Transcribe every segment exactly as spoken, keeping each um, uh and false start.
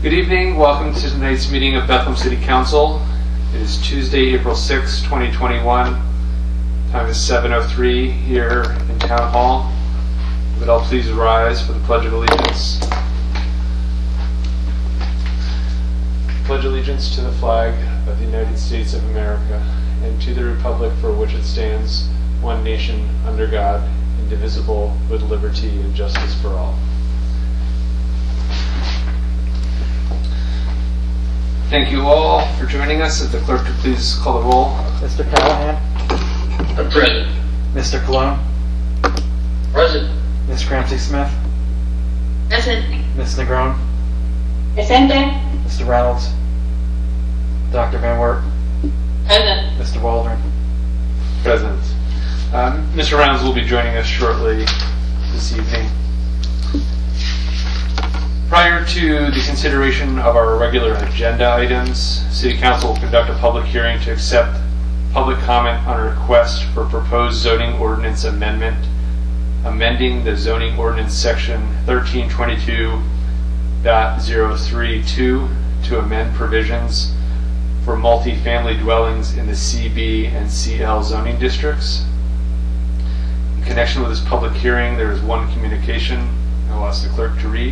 Good evening. Welcome to tonight's meeting of Bethlehem City Council. It is Tuesday, April sixth, twenty twenty-one. Time is seven oh three here in Town Hall. Would all please rise for the Pledge of Allegiance. Pledge allegiance to the flag of the United States of America and to the republic for which it stands, one nation, under God, indivisible, with liberty and justice for all. Thank you all for joining us. If the clerk could please call the roll. Mister Callahan? Present. Mister Cologne? Present. Miz Cramsey-Smith? Present. Miz Negron? Presente. Mister Reynolds? Doctor Van Wert? Present. Mister Waldron? Present. Um, Mister Reynolds will be joining us shortly this evening. Prior to the consideration of our regular agenda items, City Council will conduct a public hearing to accept public comment on a request for proposed zoning ordinance amendment, amending the zoning ordinance section thirteen twenty-two point oh three two to amend provisions for multi-family dwellings in the C B and C L zoning districts. In connection with this public hearing, there is one communication I will ask the clerk to read.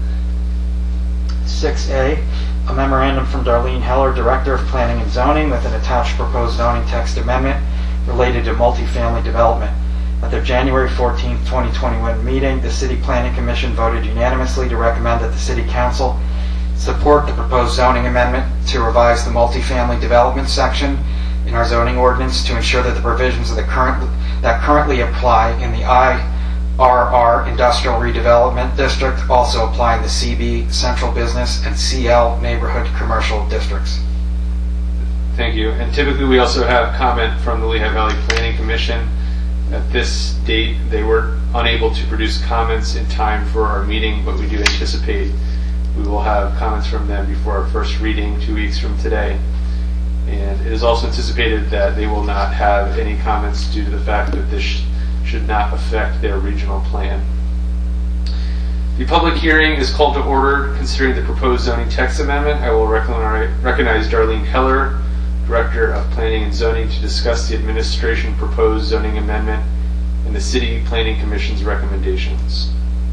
six A, a memorandum from Darlene Heller, Director of Planning and Zoning, with an attached proposed zoning text amendment related to multifamily development. At their January fourteenth, twenty twenty-one meeting, the City Planning Commission voted unanimously to recommend that the City Council support the proposed zoning amendment to revise the multifamily development section in our zoning ordinance to ensure that the provisions of the current that currently apply in the I R R Industrial Redevelopment District also apply in the C B Central Business and C L Neighborhood Commercial Districts. Thank you. And typically we also have comment from the Lehigh Valley Planning Commission. At this date, they were unable to produce comments in time for our meeting, but we do anticipate we will have comments from them before our first reading two weeks from today. And it is also anticipated that they will not have any comments due to the fact that this sh should not affect their regional plan. The public hearing is called to order considering the proposed zoning text amendment. I will recognize Darlene Heller, Director of Planning and Zoning, to discuss the administration proposed zoning amendment and the City Planning Commission's recommendations.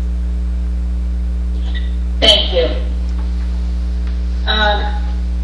Thank you. Um,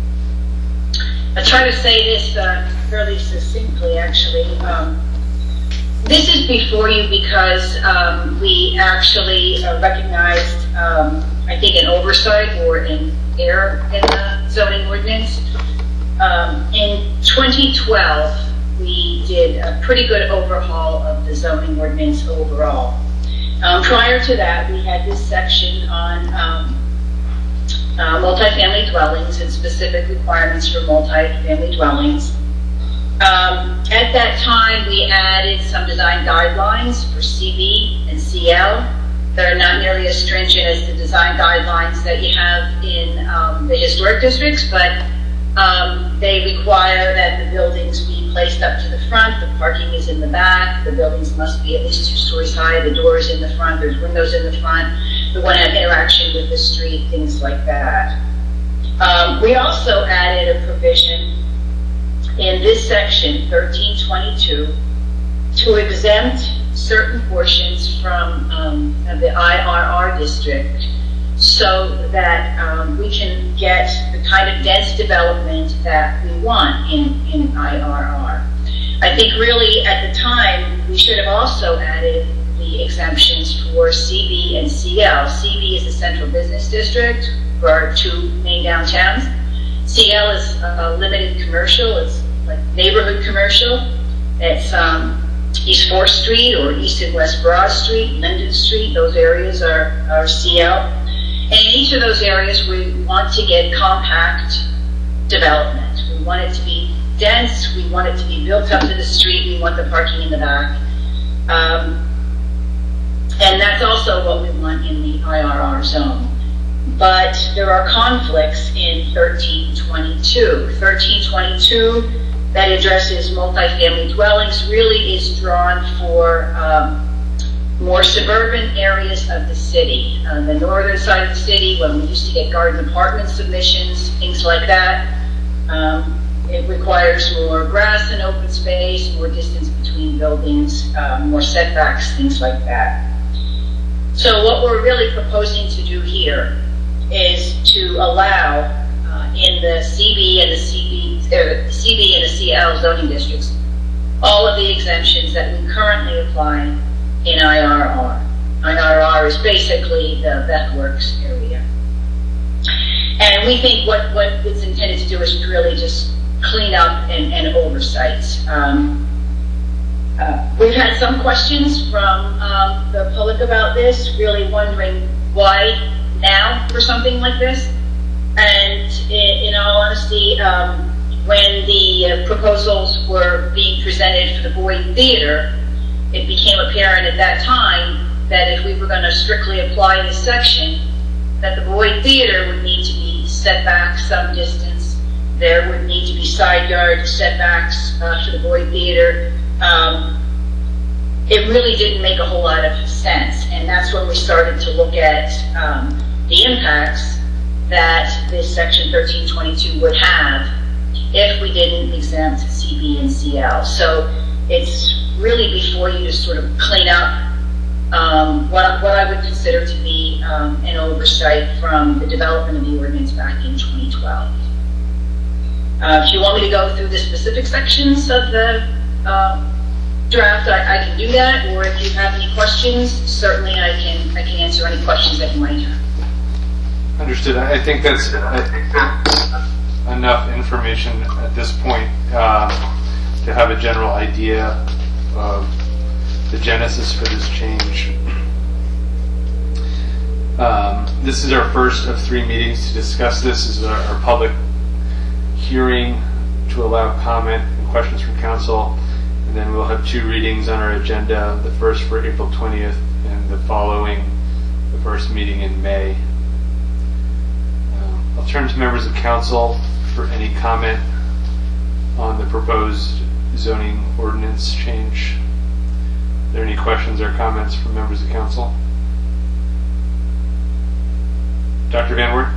I'll try to say this uh, fairly succinctly, actually. Um, This is before you because um, we actually uh, recognized, um, I think, an oversight or an error in the zoning ordinance. Um, in twenty twelve, we did a pretty good overhaul of the zoning ordinance overall. Um, prior to that, we had this section on um, uh, multifamily dwellings and specific requirements for multifamily dwellings. Um, at that time, we added some design guidelines for C B and C L that are not nearly as stringent as the design guidelines that you have in um, the historic districts, but um, they require that the buildings be placed up to the front, the parking is in the back, the buildings must be at least two stories high, the door is in the front, there's windows in the front, they want to have interaction with the street, things like that. Um, we also added a provision in this section, thirteen twenty-two, to exempt certain portions from um, of the I R R district so that um, we can get the kind of dense development that we want in, in I R R. I think really at the time we should have also added the exemptions for C B and C L. C B is the Central Business District for our two main downtowns. C L is uh, limited commercial, it's like neighborhood commercial. It's um, East fourth Street or East and West Broad Street, Linden Street, those areas are, are C L. And in each of those areas we want to get compact development. We want it to be dense, we want it to be built up to the street, we want the parking in the back. Um, and that's also what we want in the I R R zone. But there are conflicts in thirteen twenty-two. thirteen twenty-two that addresses multifamily dwellings really is drawn for um, more suburban areas of the city. On the northern side of the city, when we used to get garden apartment submissions, things like that, um, it requires more grass and open space, more distance between buildings, uh, more setbacks, things like that. So what we're really proposing to do here is to allow uh, in the C B and the C B, uh, C B and the C L zoning districts all of the exemptions that we currently apply in I R R. I R R is basically the Beth Works area. And we think what, what it's intended to do is really just clean up and, and oversight. Um, uh, we've had some questions from um, the public about this, really wondering why now for something like this. And in, in all honesty, um, when the uh, proposals were being presented for the Boyd Theater, it became apparent at that time that if we were going to strictly apply this section, that the Boyd Theater would need to be set back some distance. There would need to be side yard setbacks uh, for the Boyd Theater. Um, it really didn't make a whole lot of sense, and that's when we started to look at um, the impacts that this section thirteen twenty-two would have if we didn't exempt C B and C L. So it's really before you to sort of clean up um, what, what I would consider to be um, an oversight from the development of the ordinance back in twenty twelve. Uh, if you want me to go through the specific sections of the uh, draft, I, I can do that, or if you have any questions, certainly I can, I can answer any questions that you might have. Understood. I think that's uh, enough information at this point uh, to have a general idea of the genesis for this change. Um, this is our first of three meetings to discuss this. This is our, our public hearing to allow comment and questions from council, and then we'll have two readings on our agenda, the first for April twentieth and the following, the first meeting in May. Um, I'll turn to members of council for any comment on the proposed zoning ordinance change. Are there any questions or comments from members of council? Doctor Van Wert?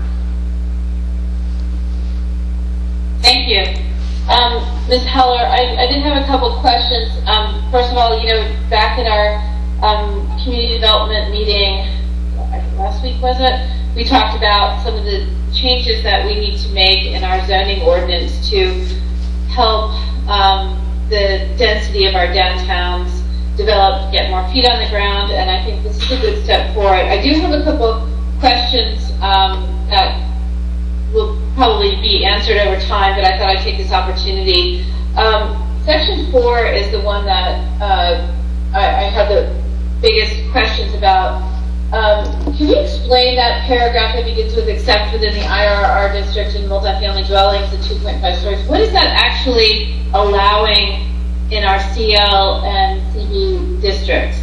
Thank you. Um, Miz Heller, I, I did have a couple of questions. Um, first of all, you know, back in our um, community development meeting, I think last week was it, we talked about some of the changes that we need to make in our zoning ordinance to help um, the density of our downtowns develop, get more feet on the ground, and I think this is a good step forward. I do have a couple questions um, that will probably be answered over time, but I thought I'd take this opportunity. Um, section four is the one that uh, I, I have the biggest questions about. Um, can you explain that paragraph that begins with except within the I R R district and multifamily dwellings at two point five stories? What is that actually allowing in our C L and C B districts?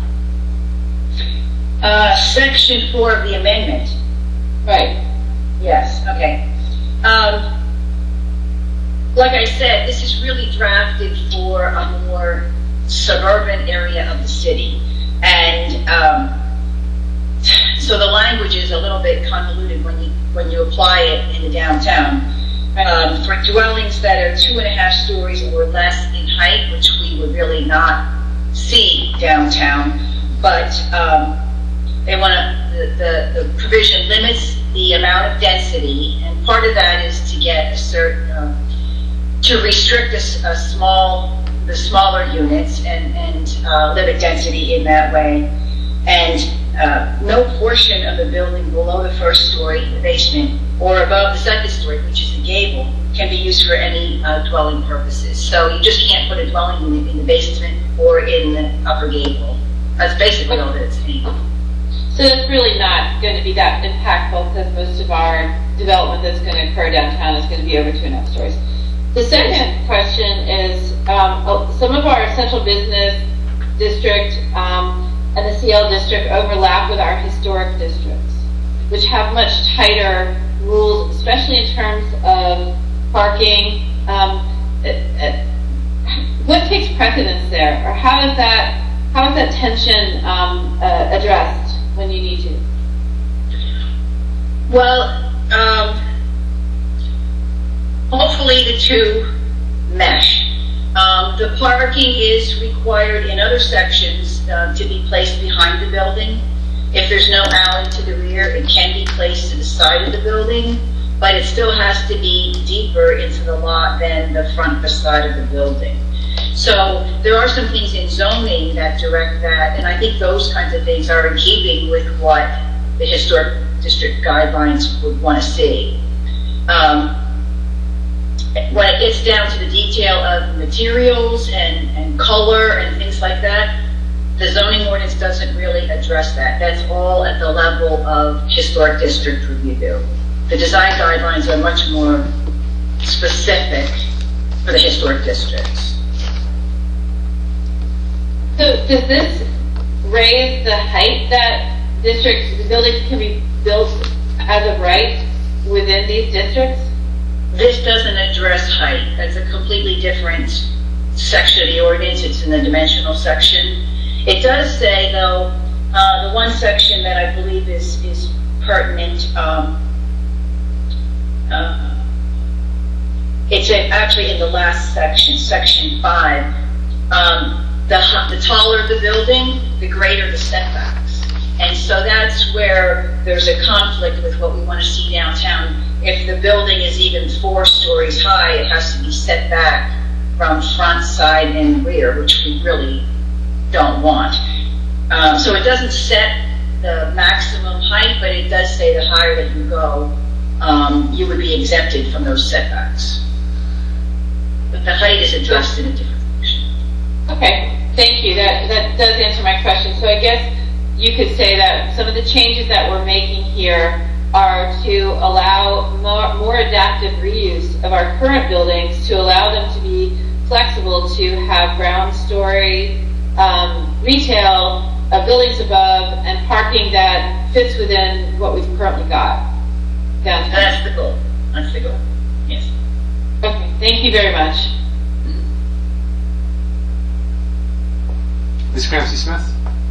Uh, section four of the amendment. Right. Yes, okay. Um, like I said, this is really drafted for a more suburban area of the city. And um, so the language is a little bit convoluted when you when you apply it in the downtown. Um, for dwellings that are two and a half stories or less in height, which we would really not see downtown, but um, they want to, the, the, the provision limits the amount of density, and part of that is to get a certain, uh, to restrict a, a small, the smaller units and, and uh, limit density in that way. And uh, no portion of the building below the first story, the basement, or above the second story, which is the gable, can be used for any uh, dwelling purposes. So you just can't put a dwelling unit in the basement or in the upper gable. That's basically all that it's saying. So it's really not going to be that impactful because most of our development that's going to occur downtown is going to be over two and a half stories. The second question is um, some of our central business district um, and the C L district overlap with our historic districts, which have much tighter rules, especially in terms of parking. Um, it, it, what takes precedence there, or how does that how is that tension um, uh, addressed when you need to? Well, um, hopefully the two mesh. Um, the parking is required in other sections uh, to be placed behind the building. If there's no alley to the rear, it can be placed to the side of the building, but it still has to be deeper into the lot than the front facade of the building. So there are some things in zoning that direct that, and I think those kinds of things are in keeping with what the historic district guidelines would want to see. Um, when it gets down to the detail of materials and, and color and things like that, the zoning ordinance doesn't really address that. That's all at the level of historic district review. The design guidelines are much more specific for the historic districts. So does this raise the height that districts, the buildings can be built as of right within these districts? This doesn't address height. That's a completely different section of the ordinance. It's in the dimensional section. It does say, though, uh, the one section that I believe is, is pertinent, um, uh, it's a, actually in the last section, section five. Um, the, the taller the building, the greater the setbacks. And so that's where there's a conflict with what we want to see downtown. If the building is even four stories high, it has to be set back from front, side, and rear, which we really don't want. Um, so it doesn't set the maximum height, but it does say the higher that you go, um, you would be exempted from those setbacks. But the height is addressed in a different section. Okay, thank you. That, that does answer my question. So I guess you could say that some of the changes that we're making here are to allow more, more adaptive reuse of our current buildings, to allow them to be flexible, to have ground story, um, retail, uh, buildings above, and parking that fits within what we've currently got downtown. That's the goal. That's the goal. Yes. Okay, thank you very much. Miz Cramsey-Smith?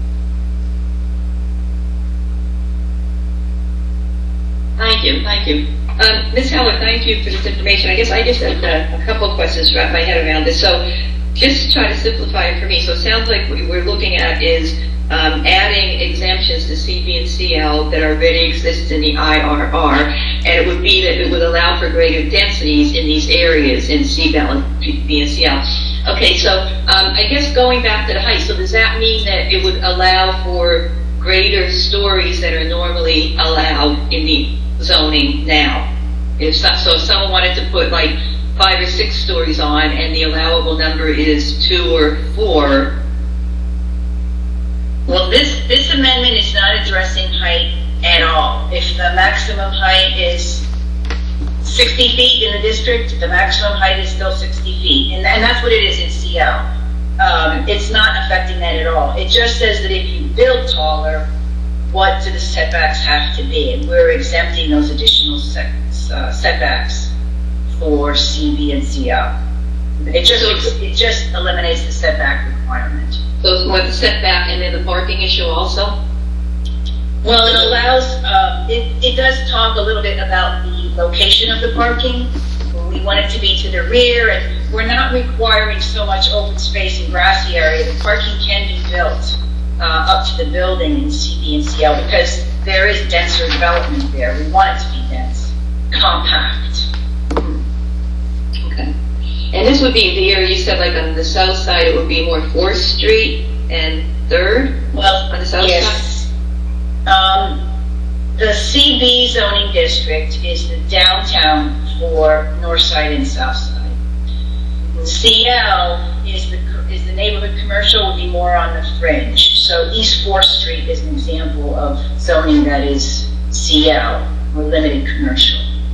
Thank you, thank you. Um, Miz Heller, thank you for this information. I guess I just have uh, a couple of questions to wrap my head around this. So just to try to simplify it for me, so it sounds like what we're looking at is um, adding exemptions to C B and C L that already exist in the I R R, and it would be that it would allow for greater densities in these areas in C B and B and C L. Okay, so um, I guess going back to the height, so does that mean that it would allow for greater stories that are normally allowed in the zoning now? If so, so if someone wanted to put like five or six stories on and the allowable number is two or four. Well, this, this amendment is not addressing height at all. If the maximum height is sixty feet in the district, the maximum height is still sixty feet. And, and that's what it is in C L. Um, it's not affecting that at all. It just says that if you build taller, what do the setbacks have to be? And we're exempting those additional set, uh, setbacks for C B and C L. It just, it just eliminates the setback requirement. So it's more the setback and then the parking issue also? Well, it allows, um, it, it does talk a little bit about the location of the parking. We want it to be to the rear, and we're not requiring so much open space and grassy area. The parking can be built uh, up to the building in C B and C L because there is denser development there. We want it to be dense, compact. Okay. And this would be the area you said, like on the south side, it would be more fourth Street and third? Well, on the south yes. side? Um, the C B zoning district is the downtown for north side and south side. Mm-hmm. C L is the is the neighborhood commercial, would be more on the fringe. So East fourth Street is an example of zoning that is C L, or limited commercial.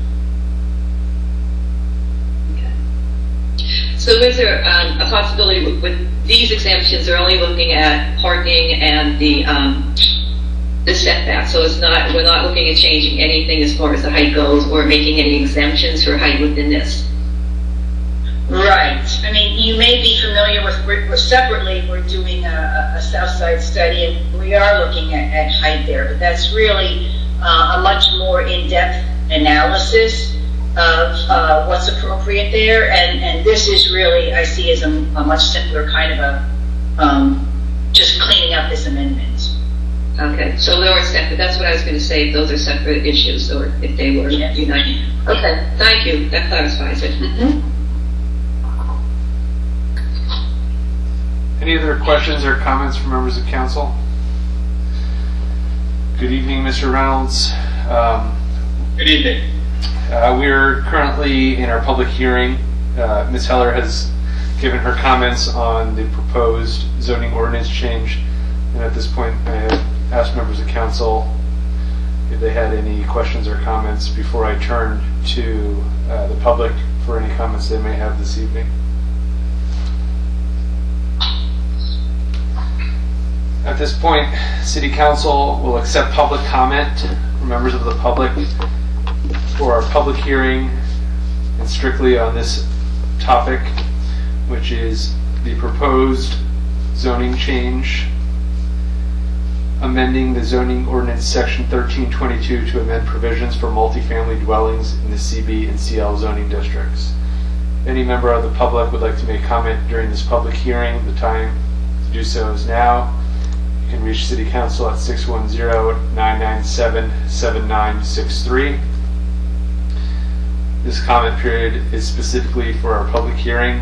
So is there um, a possibility with, with these exemptions, they're only looking at parking and the um, the setback, so it's not, we're not looking at changing anything as far as the height goes or making any exemptions for height within this? Right. I mean, you may be familiar with, we're, we're separately, we're doing a, a South Side study, and we are looking at, at height there, but that's really uh, a much more in-depth analysis of uh, what's appropriate there, and, and this is really, I see as a, a much simpler kind of a, um, just cleaning up this amendment. Okay, so they were separate. That's what I was going to say. If those are separate issues, or if they were Yes. united. Okay, thank you. That clarifies it. Mm-hmm. Any other questions or comments from members of council? Good evening, Mister Reynolds. Um, Good evening. uh, we are currently in our public hearing. Uh, Miz Heller has given her comments on the proposed zoning ordinance change, and at this point, I have asked members of council if they had any questions or comments before I turn to uh, the public for any comments they may have this evening. At this point, City Council will accept public comment from members of the public for our public hearing, and strictly on this topic, which is the proposed zoning change, amending the zoning ordinance section thirteen twenty-two to amend provisions for multifamily dwellings in the C B and C L zoning districts. If any member of the public would like to make comment during this public hearing, the time to do so is now. You can reach City Council at six one zero, nine nine seven, seven nine six three. This comment period is specifically for our public hearing.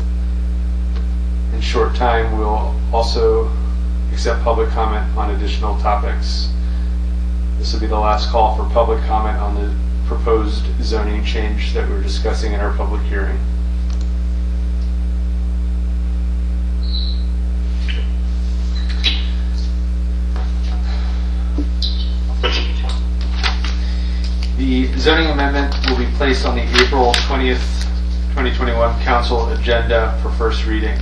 In short time, we'll also accept public comment on additional topics. This will be the last call for public comment on the proposed zoning change that we're discussing in our public hearing. The zoning amendment will be placed on the April twentieth, twenty twenty-one council agenda for first reading.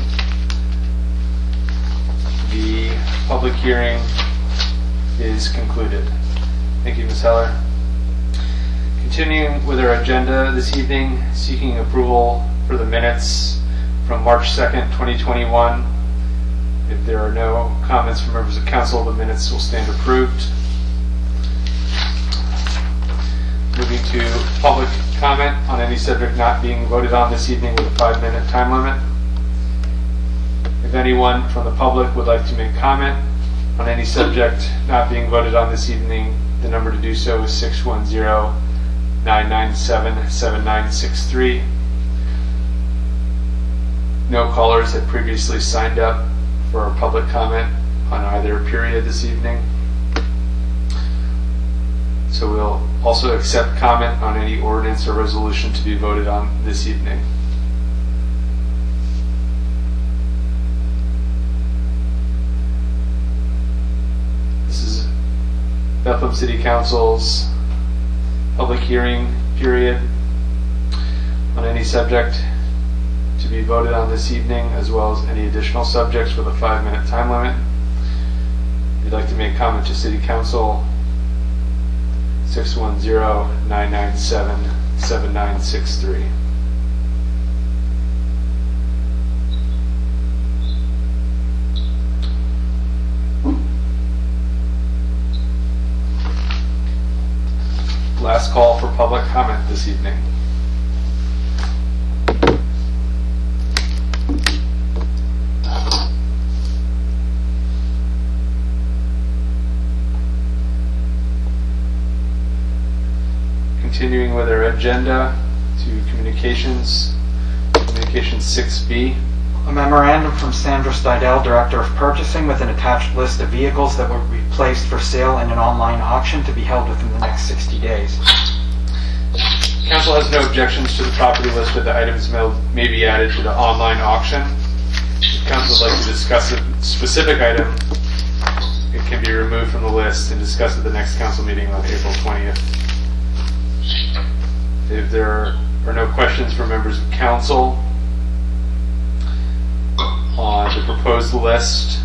The public hearing is concluded. Thank you, Miz Heller. Continuing with our agenda this evening, seeking approval for the minutes from March second, twenty twenty-one. If there are no comments from members of council, the minutes will stand approved. Moving to public comment on any subject not being voted on this evening with a five-minute time limit. If anyone from the public would like to make comment on any subject not being voted on this evening, the number to do so is six one zero, nine nine seven, seven nine six three. No callers had previously signed up for a public comment on either period this evening. So we'll also accept comment on any ordinance or resolution to be voted on this evening. This is Bethlehem City Council's public hearing period on any subject to be voted on this evening, as well as any additional subjects with a five-minute time limit. If you'd like to make comment to City Council, six one zero, nine nine seven, seven nine six three. Last call for public comment this evening. Continuing with our agenda to communications, communications six B. A memorandum from Sandra Stidel, Director of Purchasing, with an attached list of vehicles that will be placed for sale in an online auction to be held within the next sixty days. Council has no objections to the property list, but the items may be added to the online auction. If Council would like to discuss a specific item, it can be removed from the list and discussed at the next council meeting on April twentieth. If there are no questions from members of council on the proposed list,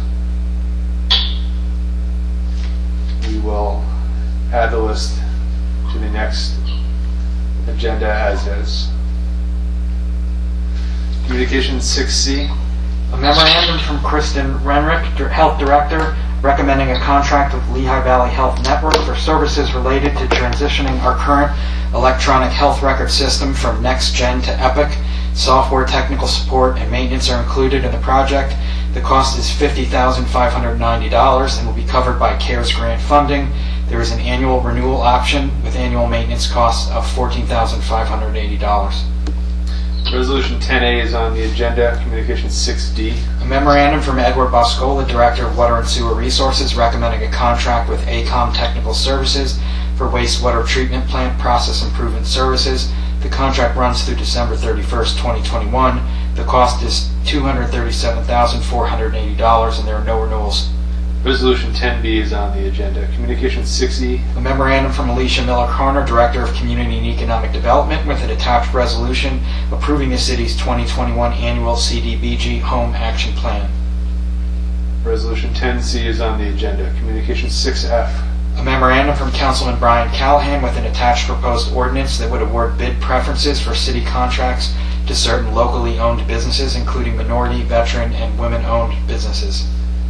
we will add the list to the next agenda as is. Communication six C. A memorandum from Kristen Renrick, Dir- Health Director, recommending a contract with Lehigh Valley Health Network for services related to transitioning our current electronic health record system from NextGen to Epic. Software, technical support, and maintenance are included in the project. The cost is fifty thousand five hundred ninety dollars and will be covered by CARES grant funding. There is an annual renewal option with annual maintenance costs of fourteen thousand five hundred eighty dollars. Resolution ten A is on the agenda. Communication six D. A memorandum from Edward Boscola, Director of Water and Sewer Resources, recommending a contract with ACOM Technical Services for wastewater treatment plant process improvement services. The contract runs through December thirty-first, twenty twenty-one. The cost is two hundred thirty-seven thousand four hundred eighty dollars and there are no renewals. Resolution ten B is on the agenda. Communication six E. A memorandum from Alicia Miller-Carner, Director of Community and Economic Development, with an attached resolution approving the city's twenty twenty-one annual C D B G Home Action Plan. Resolution ten C is on the agenda. Communication six F. A memorandum from Councilman Brian Callahan with an attached proposed ordinance that would award bid preferences for city contracts to certain locally owned businesses, including minority, veteran, and women-owned businesses.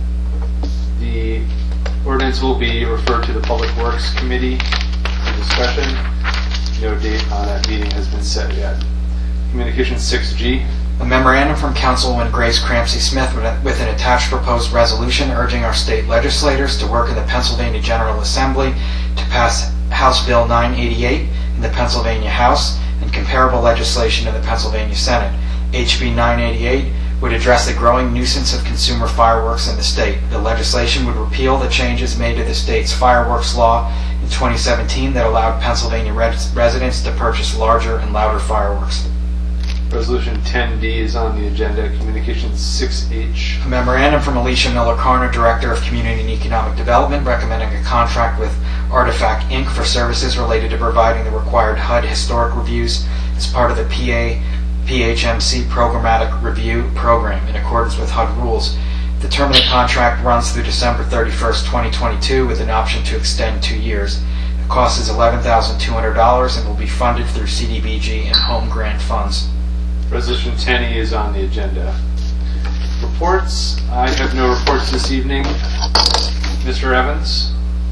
The ordinance will be referred to the Public Works Committee for discussion. No date on that meeting has been set yet. Communication six G. A memorandum from Councilwoman Grace Cramsey Smith with an attached proposed resolution urging our state legislators to work in the Pennsylvania General Assembly to pass House Bill nine eighty-eight in the Pennsylvania House and comparable legislation in the Pennsylvania Senate. H B nine eighty-eight would address the growing nuisance of consumer fireworks in the state. The legislation would repeal the changes made to the state's fireworks law in twenty seventeen that allowed Pennsylvania res- residents to purchase larger and louder fireworks. Resolution ten D is on the agenda. Communication six H. A memorandum from Alicia Miller-Carner, Director of Community and Economic Development, recommending a contract with Artifact Incorporated for services related to providing the required H U D historic reviews as part of the P A P H M C Programmatic Review Program in accordance with H U D rules. The term of the contract runs through December thirty-first, twenty twenty-two with an option to extend two years. The cost is eleven thousand two hundred dollars and will be funded through C D B G and home grant funds. Resolution ten E is on the agenda. Reports. I have no reports this evening. Mister Evans.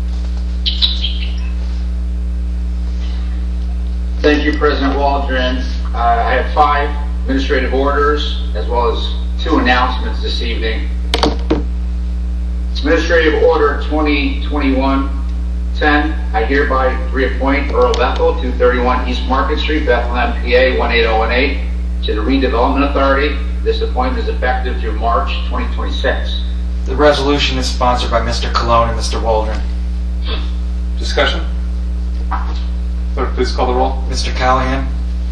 Thank you, President Waldron. Uh, I have five administrative orders as well as two announcements this evening. Administrative Order twenty twenty-one ten, I hereby reappoint Earl Bethel, two thirty-one East Market Street, Bethlehem, P A one eight zero one eight, to the Redevelopment Authority. This appointment is effective through March twenty twenty-six. The resolution is sponsored by Mister Cologne and Mister Waldron. Discussion. Clerk, please call the roll. Mister Callahan?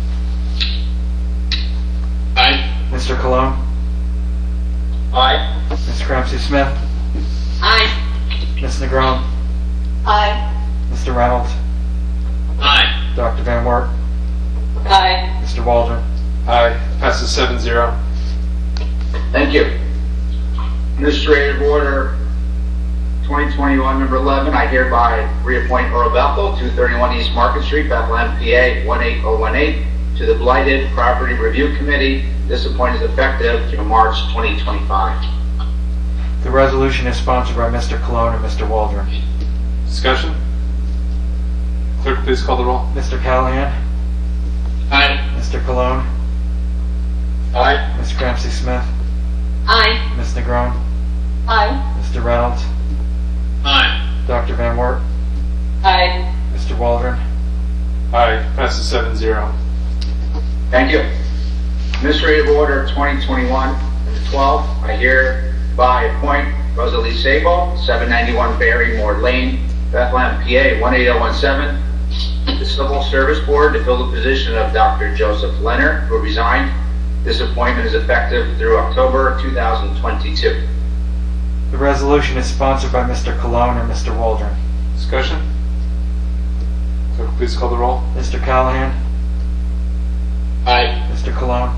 Aye. Mister Cologne? Aye. Miz Cramsey Smith? Aye. Miz Negron? Aye. Mister Reynolds? Aye. Doctor Van Wert? Aye. Mister Waldron? Aye. Passes seven zero. Thank you. Administrative Order twenty twenty-one number eleven, I hereby reappoint Earl Bethel, two thirty-one East Market Street, Bethlehem, P A one eight zero one eight, to the Blighted Property Review Committee. This appointment is effective through March twenty twenty-five. The resolution is sponsored by Mister Cologne and Mister Waldron. Discussion. Clerk, please call the roll. Mister Callahan? Aye. Mister Cologne? Aye. Miz Cramsey Smith? Aye. Miz Negron? Aye. Mister Reynolds? Aye. Doctor Van Wert? Aye. Mister Waldron? Aye. Passes seven zero. Thank you. Administrative Order twenty twenty-one number twelve, I hereby appoint Rosalie Sable, seven ninety-one Barrymore Lane, Bethlehem, P A one eight zero one seven, to the Civil Service Board to fill the position of Doctor Joseph Leonard, who resigned. This appointment is effective through October two thousand twenty-two. The resolution is sponsored by Mister Cologne and Mister Waldron. Discussion. Clerk, please call the roll. Mister Callahan? Aye. Mister Cologne?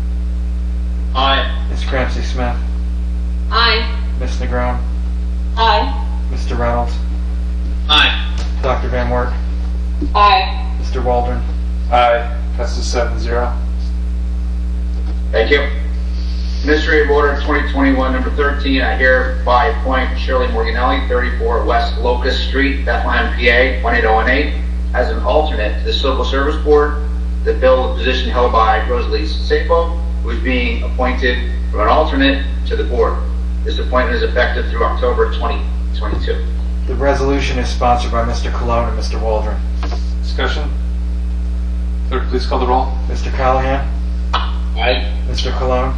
Aye. Miz Cramsey Smith? Aye. Miz Negron? Aye. Mister Reynolds? Aye. Doctor Van Wert? Aye. Mister Waldron? Aye. Passes seven zero. Thank you. Administrative Order twenty twenty-one, number thirteen, I hereby appoint Shirley Morganelli, thirty-four West Locust Street, Bethlehem, P A, one eight zero one eight, as an alternate to the Civil Service Board to fill the position held by Rosalie Sabo, who is being appointed from an alternate to the board. This appointment is effective through October twenty twenty-two. The resolution is sponsored by Mister Cologne and Mister Waldron. Discussion? Clerk, please call the roll. Mister Callahan? Aye. Mister Cologne?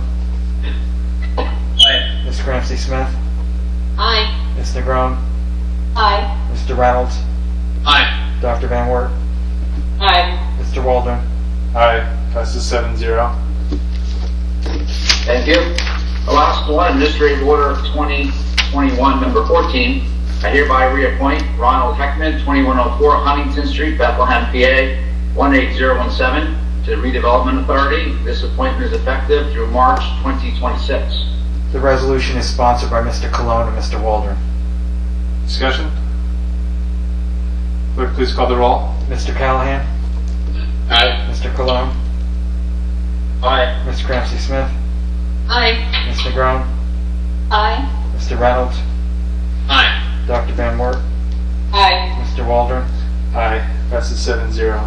Aye. Miz Ramsey Smith? Aye. Miz Negron? Aye. Mister Reynolds? Aye. Doctor Van Wert? Aye. Mister Waldron? Aye. Passes seven zero. Thank you. The last one, Administrative Order twenty twenty-one, number fourteen, I hereby reappoint Ronald Heckman, twenty-one oh four Huntington Street, Bethlehem, P A, one eight zero one seven, to the Redevelopment Authority. This appointment is effective through March twenty twenty-six. The resolution is sponsored by Mister Cologne and Mister Waldron. Discussion? Clerk, please call the roll. Mister Callahan? Aye. Mister Cologne? Aye. Miz Ramsey Smith? Aye. Miz Negron? Aye. Mister Reynolds? Aye. Doctor Van Wert? Aye. Mister Waldron? Aye. Passes seven zero.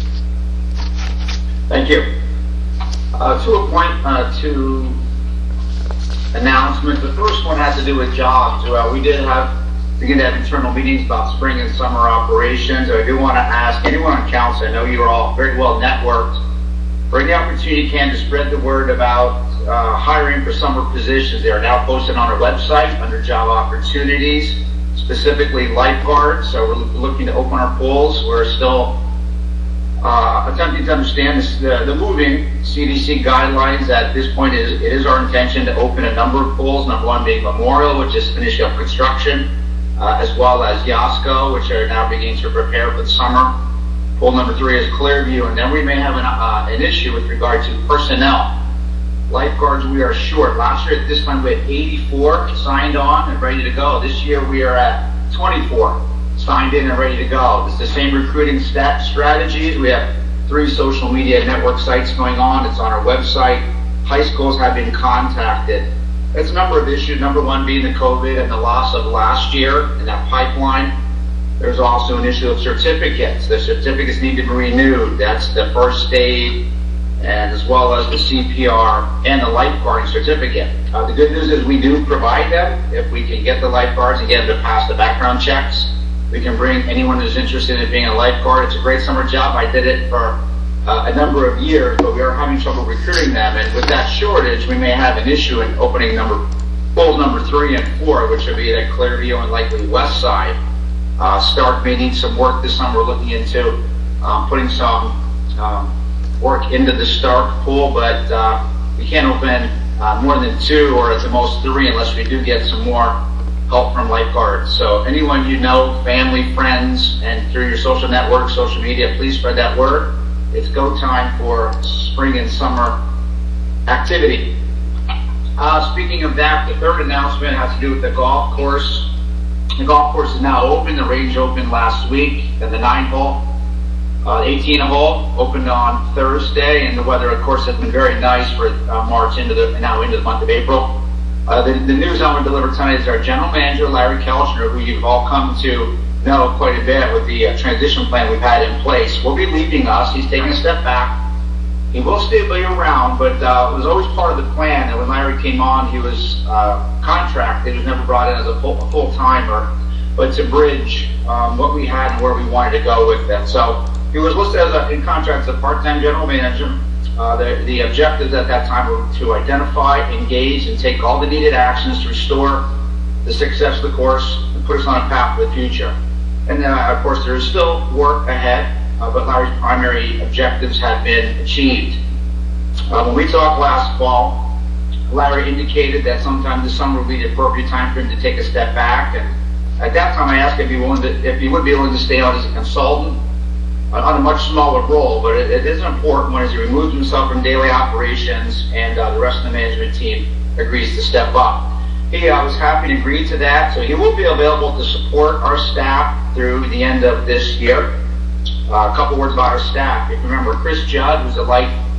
Thank you. Uh, to appoint, uh, to announcements. The first one has to do with jobs. Well, we did have, begin to have internal meetings about spring and summer operations. I do want to ask anyone on council, I know you are all very well networked, for any opportunity you can to spread the word about uh, hiring for summer positions. They are now posted on our website under job opportunities, specifically lifeguards. So we're looking to open our polls. We're still uh, attempting to understand this, the, the moving C D C guidelines. At this point, it is, it is our intention to open a number of polls, number one being Memorial, which is finishing up construction, uh, as well as Yasco, which are now beginning to prepare for the summer. Poll number three is Clearview, and then we may have an, uh, an issue with regard to personnel. Lifeguards, we are short. Last year at this time we had eighty-four signed on and ready to go. This year we are at twenty-four signed in and ready to go. It's the same recruiting stat strategies. We have three social media network sites going on. It's on our website. High schools have been contacted. There's a number of issues. Number one being the COVID and the loss of last year in that pipeline. There's also an issue of certificates. The certificates need to be renewed. That's the first aid, and as well as the C P R and the lifeguarding certificate. Uh, the good news is we do provide them. If we can get the lifeguards and get them to pass the background checks, we can bring anyone who's interested in being a lifeguard. It's a great summer job. I did it for uh, a number of years, but we are having trouble recruiting them. And with that shortage, we may have an issue in opening number polls number three and four, which would be at Clearview and likely West Side. Uh, Stark may need some work this summer. We're looking into um, putting some um, work into the Stark pool, but uh, we can't open uh, more than two or at the most three unless we do get some more help from lifeguards. So anyone you know, family, friends, and through your social network, social media, please spread that word. It's go time for spring and summer activity. Uh, speaking of that, the third announcement has to do with the golf course. The golf course is now open. The range opened last week, and the nine hole, uh, eighteen hole opened on Thursday, and the weather, of course, has been very nice for uh, March into the now into the month of April. Uh, the, the news I'm going to deliver tonight is our general manager, Larry Kelchner, who you've all come to know quite a bit with the uh, transition plan we've had in place. Will be leaving us. He's taking a step back. He will still be around, but uh, it was always part of the plan that when Larry came on, he was uh, contracted. He was never brought in as a full, a full-timer, but to bridge um, what we had and where we wanted to go with them. So he was listed as a, in contract as a part-time general manager. Uh, the, the objectives at that time were to identify, engage, and take all the needed actions to restore the success of the course and put us on a path for the future. And uh, of course, there is still work ahead. Uh, but Larry's primary objectives have been achieved. Uh, when we talked last fall, Larry indicated that sometime this summer would be the appropriate time for him to take a step back. And at that time, I asked if he, willing to, if he would be willing to stay on as a consultant uh, on a much smaller role. But it, it is important when as he removes himself from daily operations and uh, the rest of the management team agrees to step up. He uh, was happy to agree to that, so he will be available to support our staff through the end of this year. Uh, a couple words about our staff. If you remember, Chris Judd, who's a life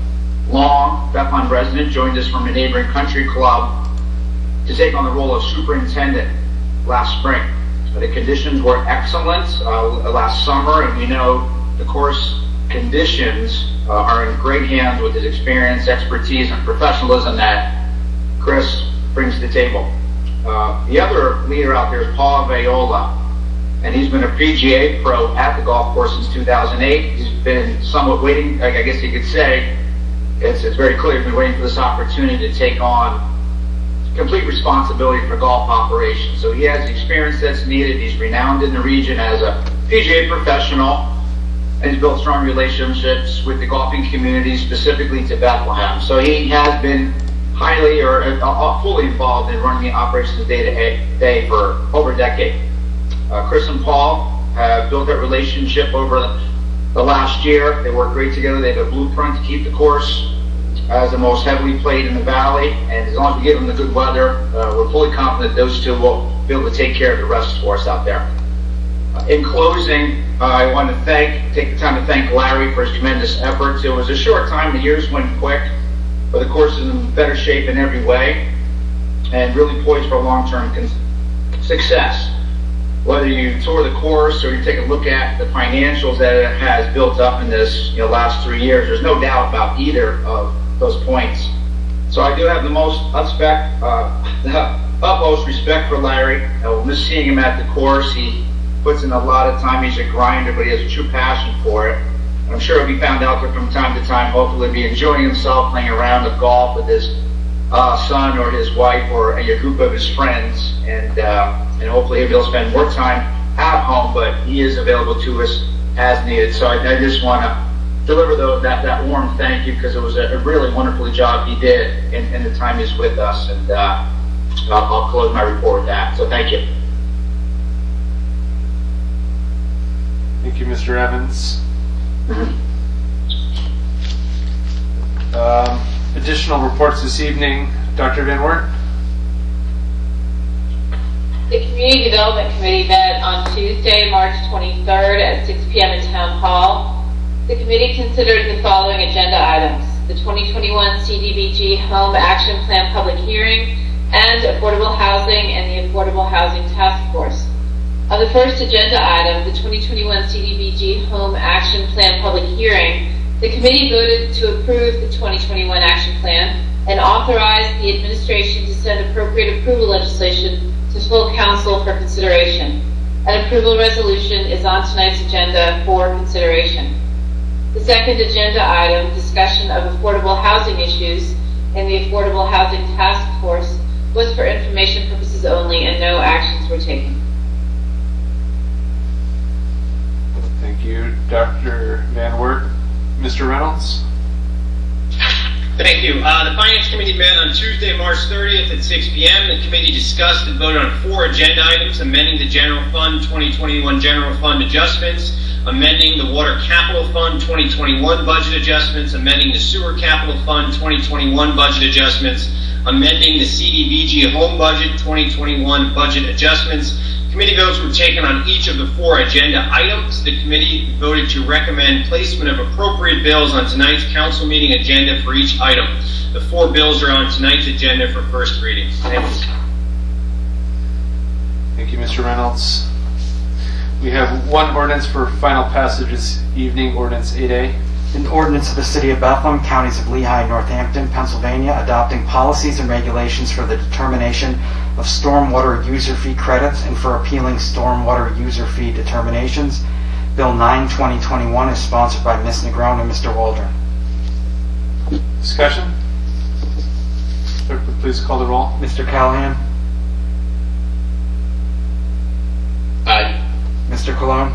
Long, Bethlehem resident, joined us from a neighboring country club to take on the role of superintendent last spring. The conditions were excellent uh, last summer, and we know the course conditions uh, are in great hands with his experience, expertise, and professionalism that Chris brings to the table. Uh, the other leader out there is Paul Viola, and he's been a P G A pro at the golf course since two thousand eight. He's been somewhat waiting, I guess you could say, it's, it's very clear, he's been waiting for this opportunity to take on complete responsibility for golf operations. So he has the experience that's needed. He's renowned in the region as a P G A professional, and he's built strong relationships with the golfing community, specifically to Bethlehem. So he has been highly or uh, fully involved in running the operations day to day for over a decade. Uh, Chris and Paul have built that relationship over the last year. They work great together. They have a blueprint to keep the course as the most heavily played in the valley, and as long as we give them the good weather, uh, we're fully confident those two will be able to take care of the rest for us out there. Uh, in closing, uh, I want to thank, take the time to thank Larry for his tremendous efforts. It was a short time, the years went quick, but the course is in better shape in every way, and really poised for long-term success. Whether you tour the course or you take a look at the financials that it has built up in this you know, last three years, there's no doubt about either of those points. So I do have the most respect, uh, the utmost respect for Larry. I will miss seeing him at the course. He puts in a lot of time. He's a grinder, but he has a true passion for it. And I'm sure he'll be found out there from time to time. Hopefully, be enjoying himself playing a round of golf with his uh, son or his wife or a group of his friends. And uh, and hopefully he'll be able to spend more time at home. But he is available to us as needed. So I, I just want to deliver those, that, that warm thank you, because it was a, a really wonderful job he did in, in the time he's with us, and uh, I'll, I'll close my report with that. So thank you. Thank you, Mister Evans. um, additional reports this evening, Doctor Van Wert. The Community Development Committee met on Tuesday, March twenty-third at six p m in Town Hall. The committee considered the following agenda items: the twenty twenty-one C D B G Home Action Plan public hearing and affordable housing and the Affordable Housing Task Force. On the first agenda item, the twenty twenty-one C D B G Home Action Plan public hearing, the committee voted to approve the twenty twenty-one action plan and authorize the administration to send appropriate approval legislation to full council for consideration. An approval resolution is on tonight's agenda for consideration. The second agenda item, discussion of affordable housing issues and the Affordable Housing Task Force, was for information purposes only and no actions were taken. Thank you, Doctor Van Wert. Mister Reynolds? Thank you. Uh, the Finance Committee met on Tuesday, March thirtieth at six p m The committee discussed and voted on four agenda items: amending the General Fund twenty twenty-one General Fund adjustments, amending the Water Capital Fund twenty twenty-one budget adjustments, amending the Sewer Capital Fund twenty twenty-one budget adjustments, amending the C D B G Home Budget twenty twenty-one budget adjustments. Committee votes were taken on each of the four agenda items. The committee voted to recommend placement of appropriate bills on tonight's council meeting agenda for each item. The four bills are on tonight's agenda for first reading. Thank you. Thank you, Mister Reynolds. We have one ordinance for final passage this evening, Ordinance eight A. An ordinance of the City of Bethlehem, Counties of Lehigh and Northampton, Pennsylvania, adopting policies and regulations for the determination of stormwater user fee credits and for appealing stormwater user fee determinations. Bill nine, twenty twenty-one is sponsored by Miz Negron and Mister Waldron. Discussion? Clerk, please call the roll. Mister Callahan? Aye. Mister Cologne?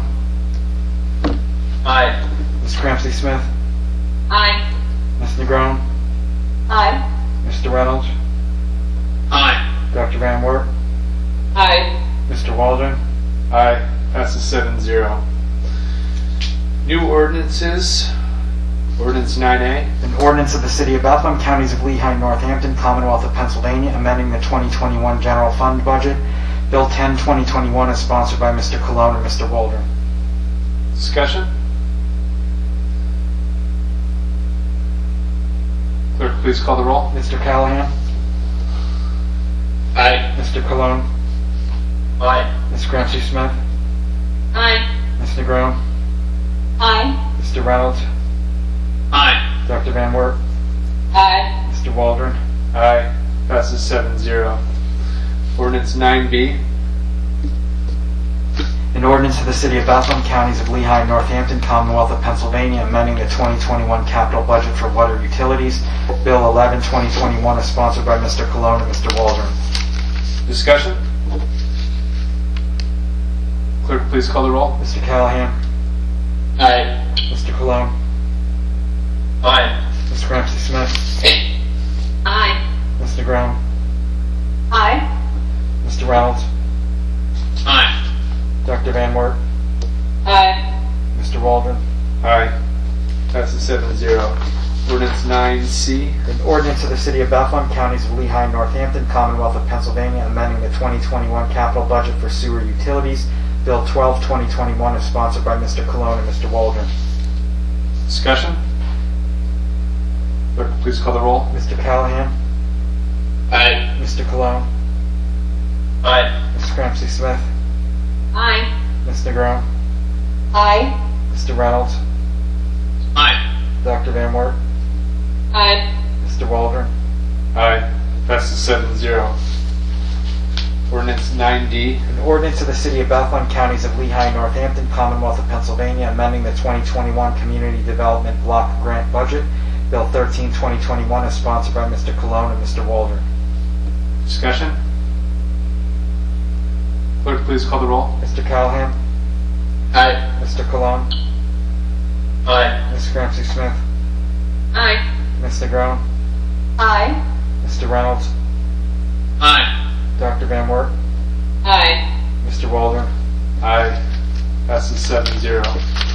Aye. Miz Crampsey Smith? Aye. Miz Negron? Aye. Mister Reynolds? Aye. Doctor Van Wert? Aye. Mister Waldron? Aye. Passes seven zero. New ordinances. Ordinance nine A. An ordinance of the City of Bethlehem, Counties of Lehigh and Northampton, Commonwealth of Pennsylvania, amending the twenty twenty-one General Fund budget. Bill ten, twenty twenty-one is sponsored by Mister Cologne and Mister Waldron. Discussion? Clerk, please call the roll. Mister Callahan? Aye. Mister Cologne? Aye. Miz Gramsci Smith? Aye. Miz Negron? Aye. Mister Reynolds? Aye. Doctor Van Wert? Aye. Mister Waldron? Aye. Passes seven zero. Ordinance nine B. An ordinance of the City of Bethlehem, Counties of Lehigh and Northampton, Commonwealth of Pennsylvania, amending the twenty twenty-one capital budget for water utilities. Bill eleven, twenty twenty-one is sponsored by Mister Cologne and Mister Waldron. Discussion? Clerk, please call the roll. Mister Callahan? Aye. Mister Cologne? Aye. Miz Gramsci Smith? Aye. Miz Negron? Aye. Mister Reynolds? Aye. Doctor Van Wert? Aye. Mister Waldron? Aye. Passes seven zero. Ordinance nine C. An ordinance of the City of Bethlehem, Counties of Lehigh and Northampton, Commonwealth of Pennsylvania, amending the twenty twenty-one capital budget for sewer utilities. Bill twelve, twenty twenty-one is sponsored by Mister Cologne and Mister Waldron. Discussion? Clerk, please call the roll. Mister Callahan? Aye. Mister Cologne? Aye. Miz Gramsci Smith? Aye. Miz Negron? Aye. Mister Reynolds? Aye. Doctor Van Wert? Aye. Mister Waldron? Aye. Passes seven zero. Ordinance nine D. An ordinance of the City of Bethlehem, Counties of Lehigh and Northampton, Commonwealth of Pennsylvania, amending the twenty twenty-one Community Development Block Grant Budget. Bill thirteen, twenty twenty-one is sponsored by Mister Cologne and Mister Waldron. Discussion? Clerk, please call the roll. Mister Callahan? Aye. Mister Cologne? Aye. Miz Gramsci Smith? Aye. Miz Negron? Aye. Mister Reynolds? Aye. Doctor Van Wert? Aye. Mister Waldron? Aye. Passes seven zero.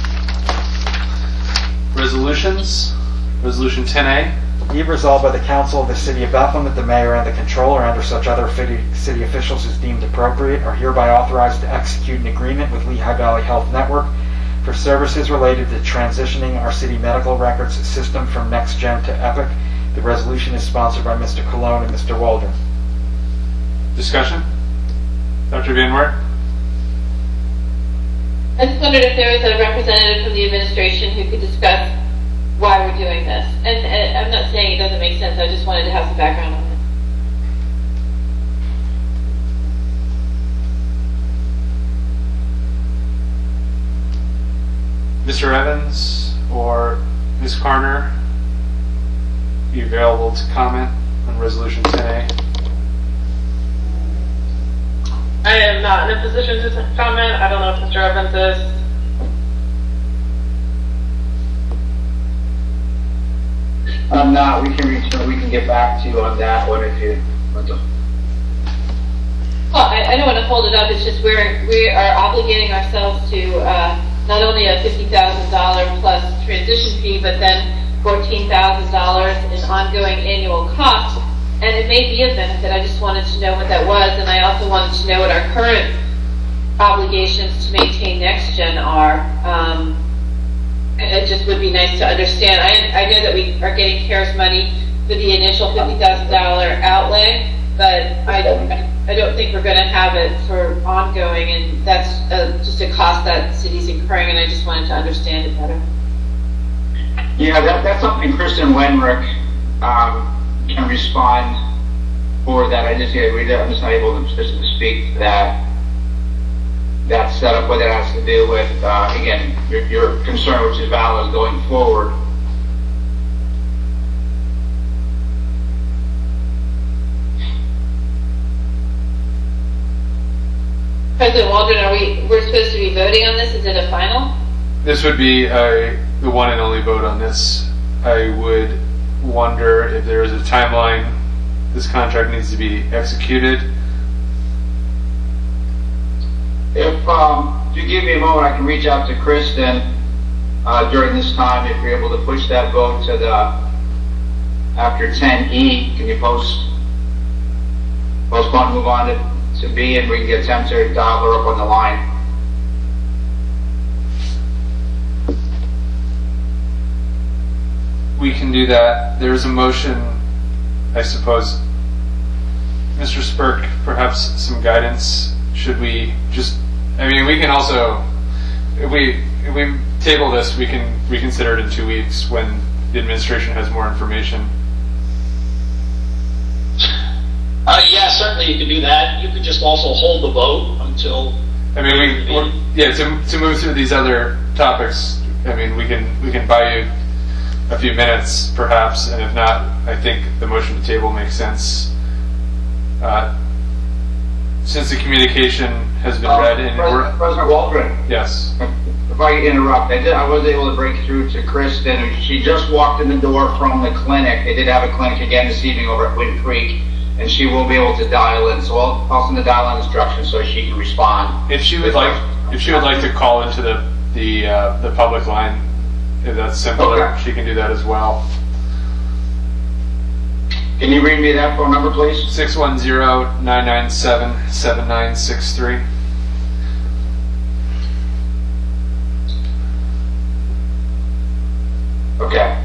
Resolutions. Resolution ten A. Be resolved by the Council of the City of Bethlehem that the Mayor and the Controller, and or such other city city officials as deemed appropriate, are hereby authorized to execute an agreement with Lehigh Valley Health Network for services related to transitioning our city medical records system from NextGen to Epic. The resolution is sponsored by Mister Cologne and Mister Waldron. Discussion? Doctor Van Wert? I just wondered if there was a representative from the administration who could discuss why we're doing this. And, and I'm not saying it doesn't make sense, I just wanted to have some background on it. Mister Evans or Miz Carner, be available to comment on Resolution ten A. I am not in a position to comment. I don't know if Mister Evans is. I'm not. We can reach. We can get back to you on that one if you want to. Well, I, I don't want to hold it up. It's just we're we are obligating ourselves to uh, not only a fifty thousand dollar plus transition fee, but then fourteen thousand dollars in ongoing annual costs. And it may be a benefit. I just wanted to know what that was, and I also wanted to know what our current obligations to maintain NextGen are. Um, it just would be nice to understand. I, I know that we are getting CARES money for the initial fifty thousand dollar outlay, but I don't, I don't think we're going to have it for ongoing, and that's uh, just a cost that the city's incurring, and I just wanted to understand it better. Yeah, that, that's something Kristen Wenrick um, can respond for that. I just, yeah, we, I'm just not able to, to speak to that. That setup, what that has to do with, uh, again, your, your concern, which is valid going forward. President Waldron, are we, we're supposed to be voting on this? Is it a final? This would be a, the one and only vote on this. I would wonder if there is a timeline this contract needs to be executed. If, um, if you give me a moment, I can reach out to Kristen uh, during this time. If you're able to push that vote to the after ten E, can you post postpone, move on to, to B, and we can get attempt to dial her up on the line. we can do that. There is a motion, I suppose. Mister Spurk, perhaps some guidance. Should we just, I mean, we can also, if we, if we table this, we can reconsider it in two weeks when the administration has more information. Uh, yeah, certainly you could do that. You could just also hold the vote until. I mean, we, we're, yeah, to to move through these other topics. I mean, we can we can buy you a few minutes, perhaps, and if not, I think the motion to table makes sense. Uh, since the communication has been Uh, read and President, President Waldron, yes, if I interrupt, I did. I was able to break through to Kristen. She just walked in the door from the clinic. They did have a clinic again this evening over at Wind Creek, and she will be able to dial in. So I'll, I'll send the dial-in instructions so she can respond. if she would like, if she would like to call into the the uh, the public line, if that's simpler, Okay. she can do that as well. Can you read me that phone number, please? six one zero, nine nine seven, seven nine six three. Okay.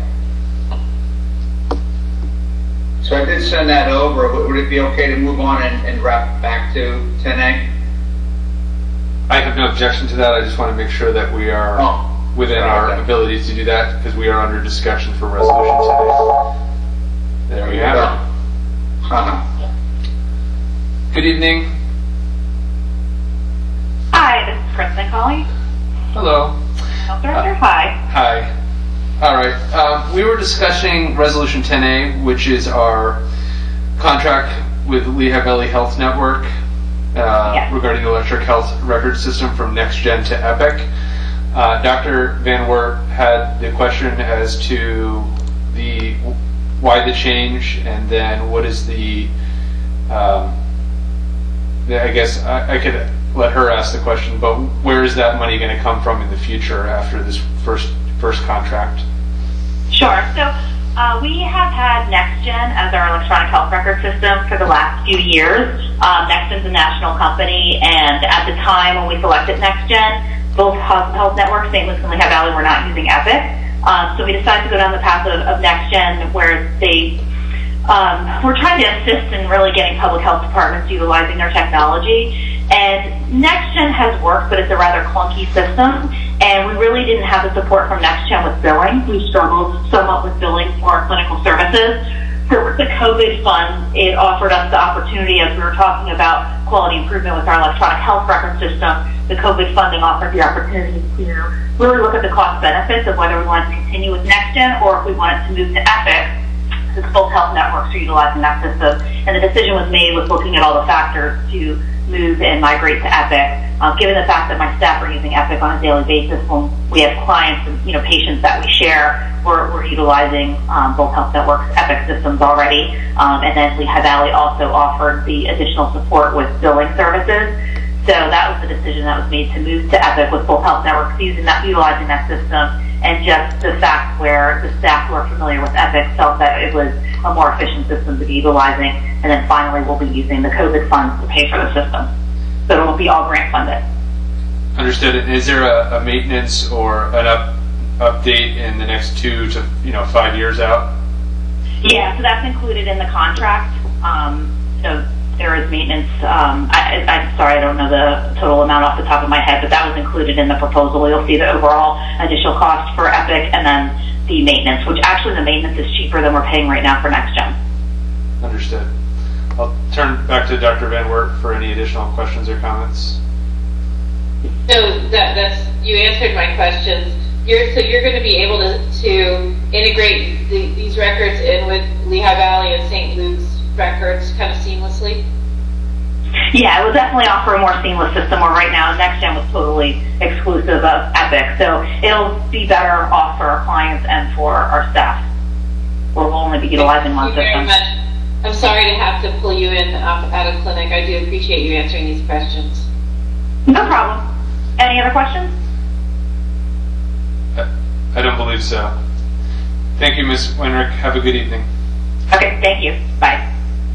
So I did send that over. Would would it be okay to move on and, and wrap back to ten A? I have no objection to that. I just want to make sure that we are Oh, within sorry, our okay. abilities to do that because we are under discussion for resolution today. There we have it. Uh-huh. Good evening. Hi, this is Kristen calling. Hello. Health Director, hi. Hi. All right. Um, we were discussing resolution ten A, which is our contract with Lehigh Valley Health Network uh, Yes. regarding the electric health record system from NextGen to Epic. Uh, Doctor Van Wert had the question as to the why the change, and then what is the, um, the I guess I, I could let her ask the question, but where is that money going to come from in the future after this first first contract? Sure. So uh, we have had NextGen as our electronic health record system for the last few years. Um, NextGen's a national company, and at the time when we selected NextGen, both health, health networks, Saint Louis and Lehigh Valley, were not using Epic. Um, so we decided to go down the path of, of NextGen, where they um, were trying to assist in really getting public health departments utilizing their technology. And NextGen has worked, but it's a rather clunky system, and we really didn't have the support from NextGen with billing. We struggled somewhat with billing for our clinical services. So with the COVID fund, it offered us the opportunity, as we were talking about quality improvement with our electronic health record system, the COVID funding offered the opportunity to really look at the cost benefits of whether we wanted to continue with NextGen or if we wanted to move to Epic, since both health networks are utilizing that system. And the decision was made with looking at all the factors to move and migrate to Epic. Um, given the fact that my staff are using Epic on a daily basis, when we have clients and you know patients that we share, we're, we're utilizing um, both health networks' Epic systems already. Um, and then Lehigh Valley also offered the additional support with billing services. So that was the decision that was made to move to Epic with both health networks using that, utilizing that system, and just the fact where the staff who are familiar with Epic felt that it was a more efficient system to be utilizing, and then finally we'll be using the COVID funds to pay for the system. So it will be all grant funded. Understood. And is there a, a maintenance or an up, update in the next two to you know five years out? Yeah, so that's included in the contract. Um, so there is maintenance. Um, I, I'm sorry, I don't know the total amount off the top of my head, but that was included in the proposal. You'll see the overall additional cost for Epic and then the maintenance, which actually the maintenance is cheaper than we're paying right now for NextGen. Understood. I'll turn back to Doctor Van Wert for any additional questions or comments. So that, that's, you answered my questions. You're, so you're going to be able to, to integrate the, these records in with Lehigh Valley and Saint Luke's records kind of seamlessly? Yeah, it will definitely offer a more seamless system, where right now NextGen was totally exclusive of Epic. So it'll be better off for our clients and for our staff. We'll only be utilizing one system. Thank you very much. I'm sorry to have to pull you in um, out of clinic. I do appreciate you answering these questions. No problem. Any other questions? I don't believe so. Thank you, Miz Wenrick. Have a good evening. Okay, thank you. Bye.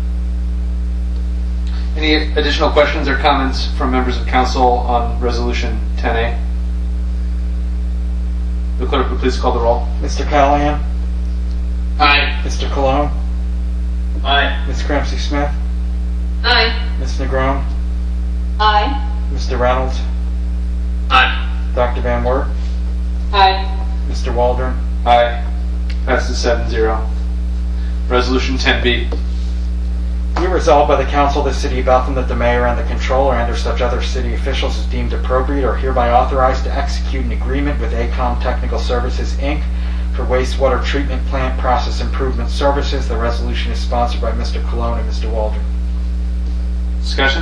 Any additional questions or comments from members of council on Resolution ten A? The clerk would please call the roll. Mister Callahan? Aye. Mister Cologne, Aye. Miz Cramsey Smith, Aye. Miz Negron, Aye. Mister Reynolds, Aye. Doctor Van Wert, Aye. Mister Waldron. Aye. Passes seven zero. Resolution ten B. Be it resolved by the Council of the City of Bethlehem that the Mayor and the Controller and or such other city officials as deemed appropriate are hereby authorized to execute an agreement with ACOM Technical Services, Incorporated for wastewater treatment plant process improvement services. The resolution is sponsored by Mister Cologne and Mister Waldron. Discussion?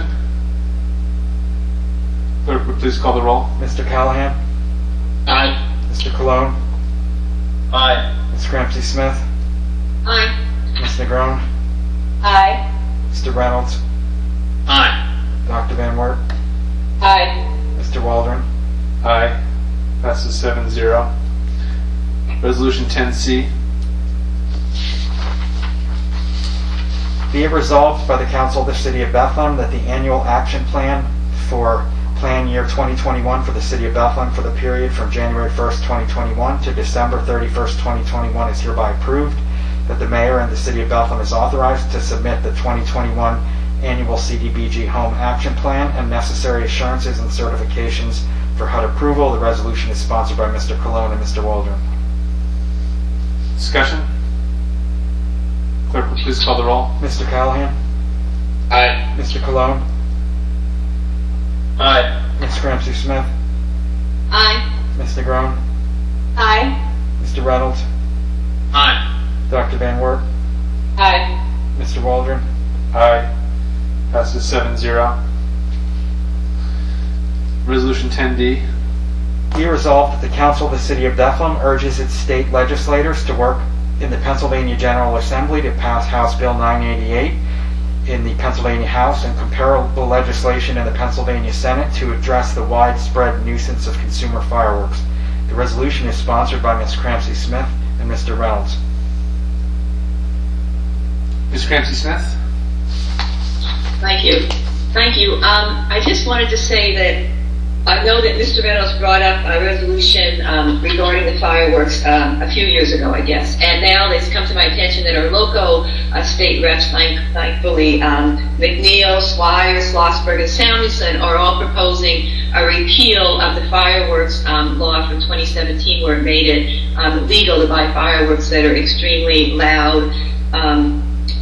Clerk, would please call the roll. Mister Callahan, Aye. Mister Cologne, Aye. Miz Cramsey Smith, Aye. Miz Negron, Aye. Mister Reynolds, Aye. Doctor Van Wert, Aye. Mister Waldron. Aye. Passes seven zero. Resolution ten C. Be it resolved by the Council of the City of Bethlehem that the annual action plan for plan year twenty twenty-one for the City of Bethlehem for the period from January first, twenty twenty-one to December thirty-first, twenty twenty-one is hereby approved, that the Mayor and the City of Bethlehem is authorized to submit the twenty twenty-one annual C D B G Home Action Plan and necessary assurances and certifications for H U D approval. The resolution is sponsored by Mister Cologne and Mister Waldron. Discussion? Clerk, would please call the roll. Mister Callahan, Aye. Mister Cologne, Aye. Miz Cramsey Smith, Aye. Miz Negron, Aye. Mister Reynolds, Aye. Doctor Van Wert, Aye. Mister Waldron. Aye. Passes seven zero. Resolution ten D. Be resolved that the Council of the City of Bethlehem urges its state legislators to work in the Pennsylvania General Assembly to pass House Bill nine eighty-eight in the Pennsylvania House and comparable legislation in the Pennsylvania Senate to address the widespread nuisance of consumer fireworks. The resolution is sponsored by Miz Cramsey Smith and Mister Reynolds. Miz Cramsey Smith? Thank you. Thank you. Um, I just wanted to say that I know that Mister Reynolds brought up a resolution um, regarding the fireworks um, a few years ago, I guess. And now it's come to my attention that our local uh, state reps, thank, thankfully, um, McNeil, Swire, Schlossberg, and Samuelson are all proposing a repeal of the fireworks um, law from twenty seventeen where it made it um, legal to buy fireworks that are extremely loud. Um,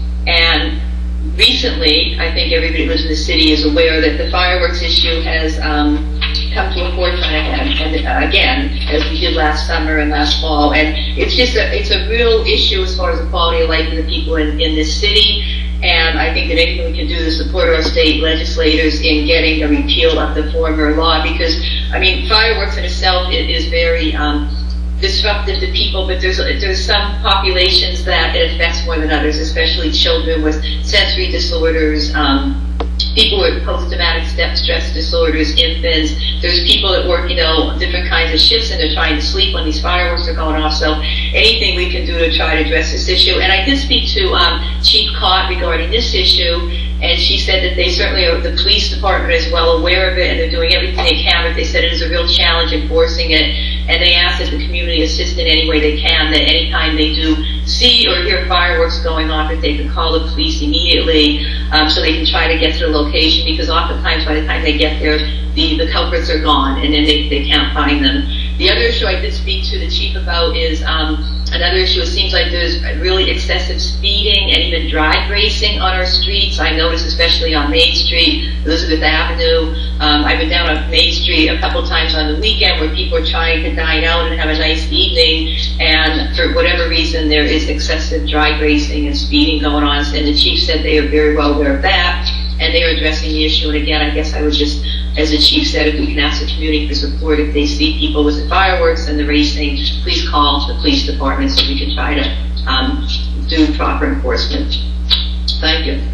and recently, I think everybody who lives in the city is aware that the fireworks issue has um, come to a forefront again, and uh, again, as we did last summer and last fall. And it's just a, it's a real issue as far as the quality of life of the people in, in this city. And I think that anything we can do to support our state legislators in getting a repeal of the former law, because, I mean, fireworks in itself it is very um, disruptive to people, but there's there's some populations that it affects more than others, especially children with sensory disorders, um, people with post-traumatic stress disorders, infants. There's people that work, you know, different kinds of shifts and they're trying to sleep when these fireworks are going off. So anything we can do to try to address this issue. And I did speak to um, Chief Cott regarding this issue, and she said that they certainly are, the police department is well aware of it and they're doing everything they can, but they said it is a real challenge enforcing it. And they ask that the community assist in any way they can, that anytime they do see or hear fireworks going off, that they can call the police immediately um, so they can try to get to the location, because oftentimes by the time they get there, the, the culprits are gone and then they, they can't find them. The other issue I did speak to the chief about is um, another issue. It seems like there's really excessive speeding and even drag racing on our streets. I notice especially on Main Street, Elizabeth Avenue. Um, I've been down on Main Street a couple times on the weekend where people are trying to dine out and have a nice evening, and for whatever reason there is excessive drag racing and speeding going on, and the chief said they are very well aware of that and they are addressing the issue. And again, I guess I would just, as the chief said, if we can ask the community for support if they see people with the fireworks and the racing, please call the police department so we can try to um, do proper enforcement. Thank you.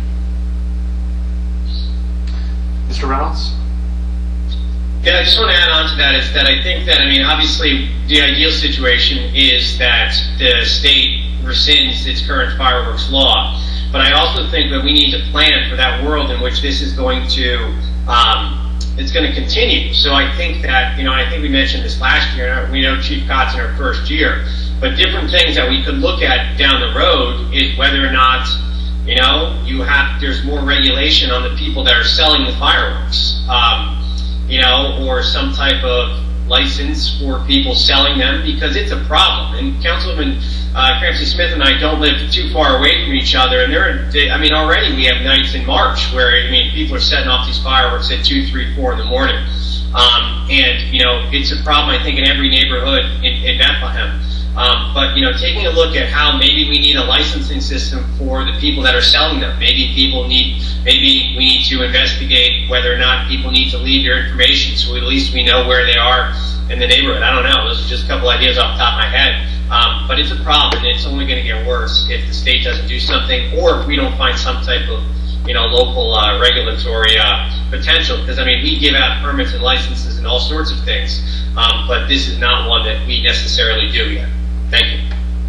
Mister Reynolds? Yeah, I just want to add on to that is that I think that, I mean, obviously the ideal situation is that the state rescinds its current fireworks law. But I also think that we need to plan for that world in which this is going to, um, it's going to continue. So I think that, you know, I think we mentioned this last year, and we know Chief Cott's in her first year. But different things that we could look at down the road is whether or not, you know, you have, there's more regulation on the people that are selling the fireworks, um, you know, or some type of license for people selling them, because it's a problem. And Councilman uh, Cramsey Smith and I don't live too far away from each other, and there, I mean, already we have nights in March where, I mean, people are setting off these fireworks at two, three, four in the morning. Um, and, you know, it's a problem, I think, in every neighborhood in, in Bethlehem. Um, but, you know, taking a look at how maybe we need a licensing system for the people that are selling them. Maybe people need, maybe we need to investigate whether or not people need to leave their information so at least we know where they are in the neighborhood. I don't know. Those are just a couple ideas off the top of my head. Um, but it's a problem, and it's only going to get worse if the state doesn't do something, or if we don't find some type of, you know, local uh, regulatory uh, potential. Because, I mean, we give out permits and licenses and all sorts of things, um, but this is not one that we necessarily do yet. Thank you.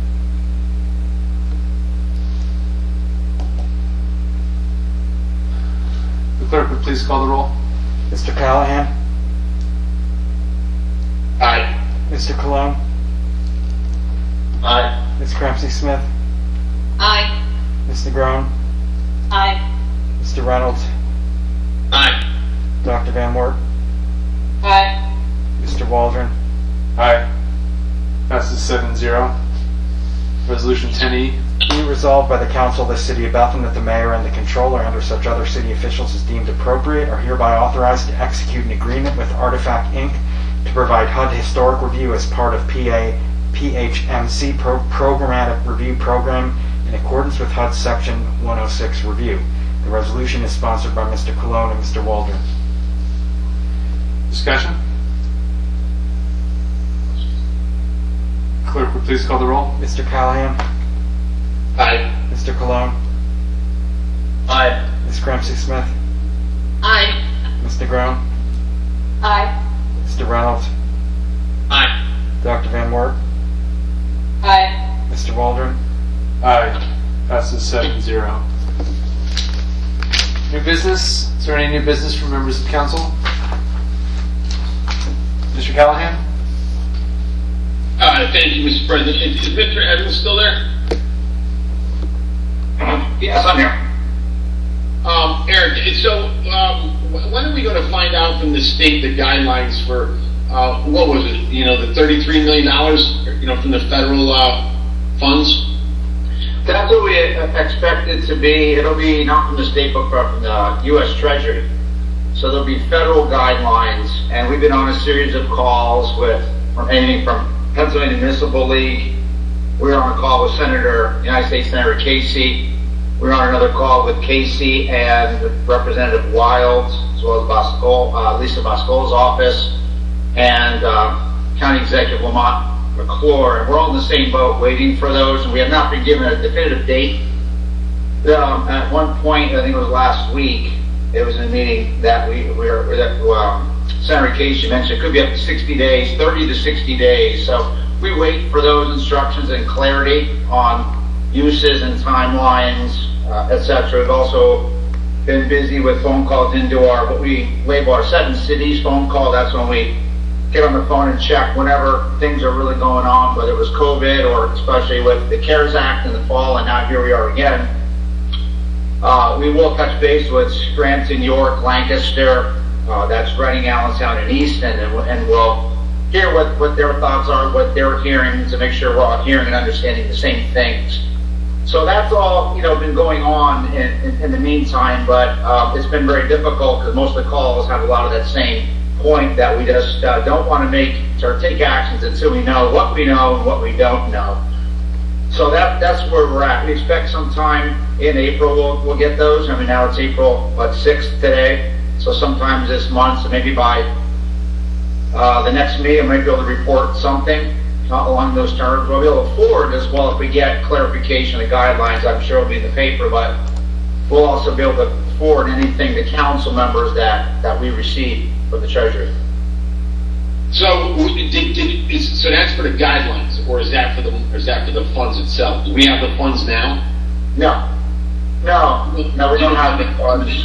The clerk would please call the roll. Mister Callahan? Aye. Mister Cologne? Aye. Miz Cramsey Smith? Aye. Miz Negron? Aye. Mister Reynolds? Aye. Doctor Van Wert? Aye. Mister Waldron? Aye. Passes seven zero. Resolution ten E. Be resolved by the Council of the City of Bethlehem that the mayor and the controller, under such other city officials as deemed appropriate, are hereby authorized to execute an agreement with Artifact Incorporated to provide H U D Historic Review as part of P A P H M C Pro- Programmatic Review Program in accordance with H U D's Section one oh six Review. The resolution is sponsored by Mister Cologne and Mister Waldron. Discussion? Clerk would please call the roll. Mister Callahan? Aye. Mister Cologne? Aye. Miz Cramsey Smith? Aye. Miz Negron? Aye. Mister Reynolds? Aye. Doctor Van Wert? Aye. Mister Waldron? Aye. Passes seven zero. New business? Is there any new business from members of council? Mister Callahan? Uh, thank you, Mister President. Is, is Mister Evans still there? Yes, I'm here. Um, Eric, so um, when are we going to find out from the state the guidelines for, uh, what was it, you know, the thirty-three million dollars, you know, from the federal uh, funds? That's what we expect it to be. It'll be not from the state, but from the U S Treasury. So there'll be federal guidelines, and we've been on a series of calls with, from anything from Pennsylvania Municipal League. We were on a call with Senator, United States Senator Casey. We were on another call with Casey and Representative Wild, as well as Bosco, uh, Lisa Bosco's office, and uh, County Executive Lamont McClure. And we're all in the same boat waiting for those, and we have not been given a definitive date. Um, at one point, I think it was last week, it was in a meeting that we, we were, that um, Senator Casey mentioned it could be up to sixty days, thirty to sixty days. So we wait for those instructions and clarity on uses and timelines, uh, et cetera. We've also been busy with phone calls into our, what we label our seven cities phone call. That's when we get on the phone and check whenever things are really going on, whether it was COVID or especially with the CARES Act in the fall, and now here we are again. Uh, we will touch base with Scranton, York, Lancaster, uh, that's Reading, Allentown, and Easton, and, and we'll hear what, what their thoughts are, what they're hearing, to make sure we're all hearing and understanding the same things. So that's all, you know, been going on in, in, in the meantime, but uh, it's been very difficult because most of the calls have a lot of that same point that we just uh, don't want to make or take actions until we know what we know and what we don't know. So that that's where we're at. We expect sometime in April we'll, we'll get those. I mean, now it's April what, sixth today, so sometimes this month, so maybe by uh, the next meeting, I might be able to report something uh, along those terms. We'll be able to forward as well if we get clarification of the guidelines. I'm sure it'll be in the paper, but we'll also be able to forward anything to council members that, that we receive from the Treasury. So, did, did, is, so that's for the guidelines, or is that for the, or is that for the funds itself? Do we have the funds now? No, no, no, we don't have the funds.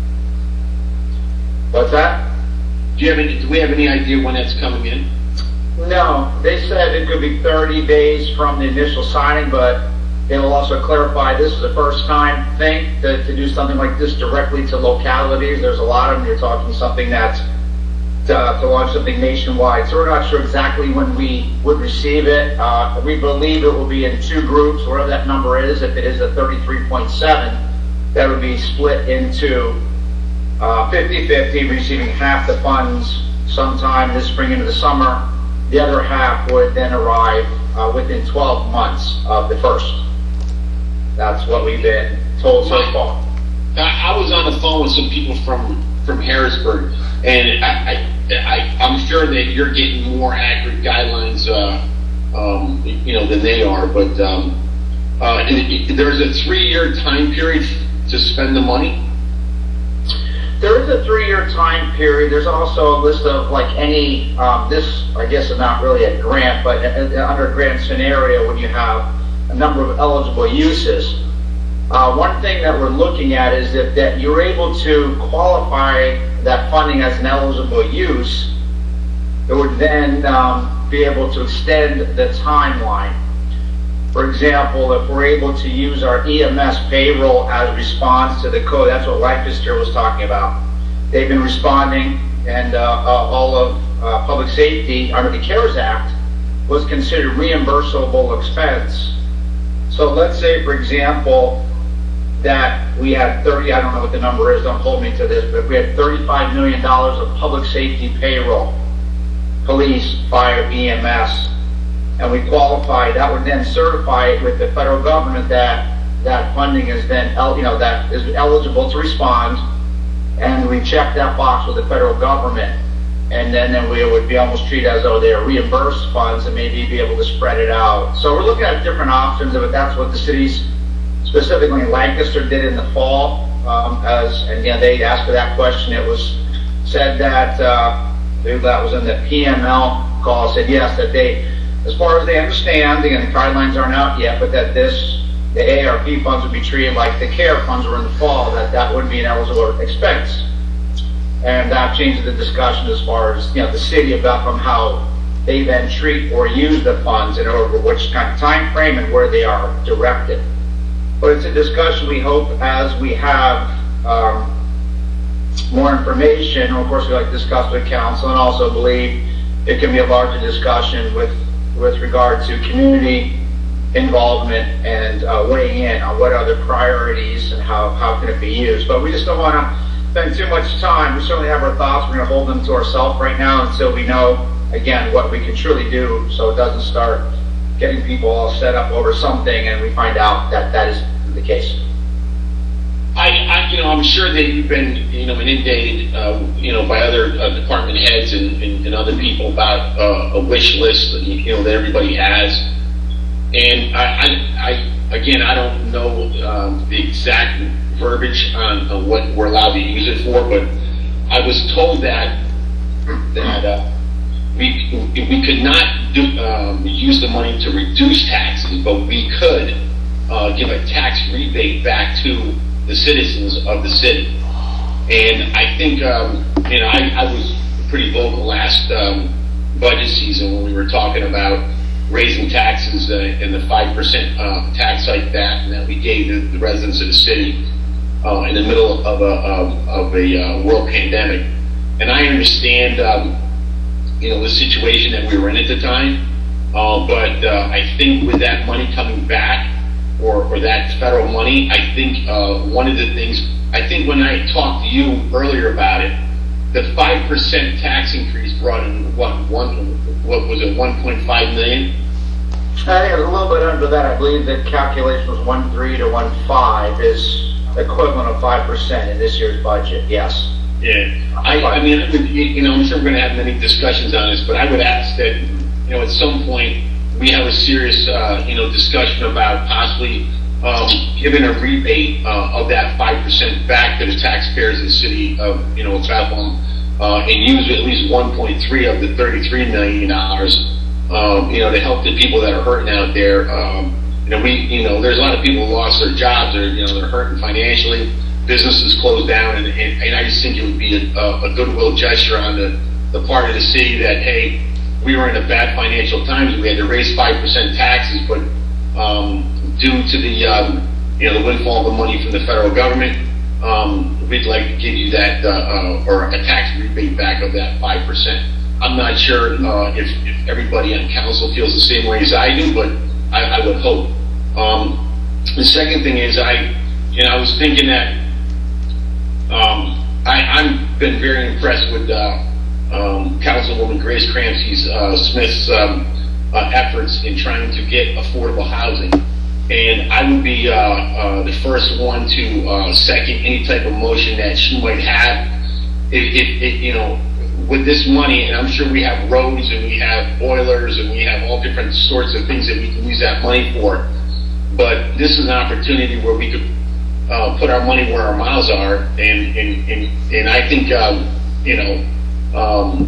What's that? Do you have any? Do we have any idea when that's coming in? No, they said it could be thirty days from the initial signing, but they will also clarify this is a first time thing to, to do something like this directly to localities. There's a lot of them. You're talking something that's to, to launch something nationwide. So we're not sure exactly when we would receive it. Uh, we believe it will be in two groups, whatever that number is. If it is a thirty-three point seven, that would be split into fifty fifty, receiving half the funds sometime this spring into the summer. The other half would then arrive uh, within twelve months of the first. That's what we've been told so far. I was on the phone with some people from, from Harrisburg, and I, I, I, I'm sure that you're getting more accurate guidelines, uh, um, you know, than they are. But um, uh, it, it, there's a three-year time period to spend the money. There is a three-year time period. There's also a list of like any, um, this I guess is not really a grant, but under a grant scenario when you have a number of eligible uses. Uh, one thing that we're looking at is that, that you're able to qualify that funding as an eligible use. It would then um, be able to extend the timeline. For example, if we're able to use our E M S payroll as response to the code, that's what Lancaster was talking about. They've been responding, and uh, uh, all of uh, public safety under the CARES Act was considered reimbursable expense. So let's say, for example, that we had thirty, I don't know what the number is, don't hold me to this, but if we had thirty-five million dollars of public safety payroll, police, fire, E M S, and we qualify, that would then certify it with the federal government that that funding is then, you know, that is eligible to respond, and we check that box with the federal government, and then, then we would be almost treated as though they're reimbursed funds and maybe be able to spread it out. So we're looking at different options, but that's what the cities, specifically Lancaster, did in the fall, um, as, and yeah, they asked for that question. It was said that, uh, I believe that was in the P M L call, said yes, that they, as far as they understand, again, the guidelines aren't out yet, but that this, the A R P funds would be treated like the CARE funds were in the fall, that that would be an eligible expense. And that changes the discussion as far as, you know, the city about from how they then treat or use the funds and over which kind of time frame and where they are directed. But it's a discussion we hope as we have um, more information, and of course we like to discuss with council, and also believe it can be a larger discussion with with regard to community involvement and uh, weighing in on what are the priorities and how, how can it be used. But we just don't want to spend too much time. We certainly have our thoughts. We're going to hold them to ourselves right now until we know, again, what we can truly do, so it doesn't start getting people all set up over something and we find out that that is the case. I, I, you know, I'm sure that you've been, you know, inundated, uh, you know, by other uh, department heads and, and, and other people about uh, a wish list that, you know, that everybody has. And I, I, I again, I don't know um, the exact verbiage on, on what we're allowed to use it for, but I was told that that uh, we we could not do, um, use the money to reduce taxes, but we could uh, give a tax rebate back to the citizens of the city. And I think, um, you know, I, I was pretty vocal last um, budget season when we were talking about raising taxes uh, and the five percent uh, tax hike that, and that we gave the, the residents of the city uh, in the middle of a, of, of a uh, world pandemic. And I understand, um, you know, the situation that we were in at the time, uh, but uh, I think with that money coming back, Or, or that federal money, I think uh, one of the things, I think when I talked to you earlier about it, the five percent tax increase brought in, what, one, what was it, one point five million? I think it was a little bit under that. I believe the calculation was one point three to one point five is equivalent of five percent in this year's budget, yes. Yeah, I, I mean, you know, I'm sure we're going to have many discussions on this, but I would ask that, you know, at some point, we have a serious, uh, you know, discussion about possibly um, giving a rebate uh, of that five percent back to the taxpayers of the city of, you know, Bethlehem, uh, and use at least one point three of the thirty-three million dollars, um, you know, to help the people that are hurting out there. Um, you know, we, you know, there's a lot of people who lost their jobs, or, you know, they're hurting financially, businesses closed down, and, and, and I just think it would be a, a goodwill gesture on the, the part of the city that, hey, we were in a bad financial times. We had to raise five percent taxes, but um, due to the um, you know the windfall of the money from the federal government, um, we'd like to give you that uh, uh, or a tax rebate back of that five percent. I'm not sure uh, if, if everybody on council feels the same way as I do, but I, I would hope. Um, the second thing is I, you know, I was thinking that um, I, I've been very impressed with uh, um, Councilwoman Grace Cramsey uh, Smith's um, uh, efforts in trying to get affordable housing. And I would be uh, uh, the first one to uh, second any type of motion that she might have. If, if, if, you know, with this money, and I'm sure we have roads and we have boilers and we have all different sorts of things that we can use that money for. But this is an opportunity where we could uh, put our money where our mouths are, and and and, and I think um, you know um,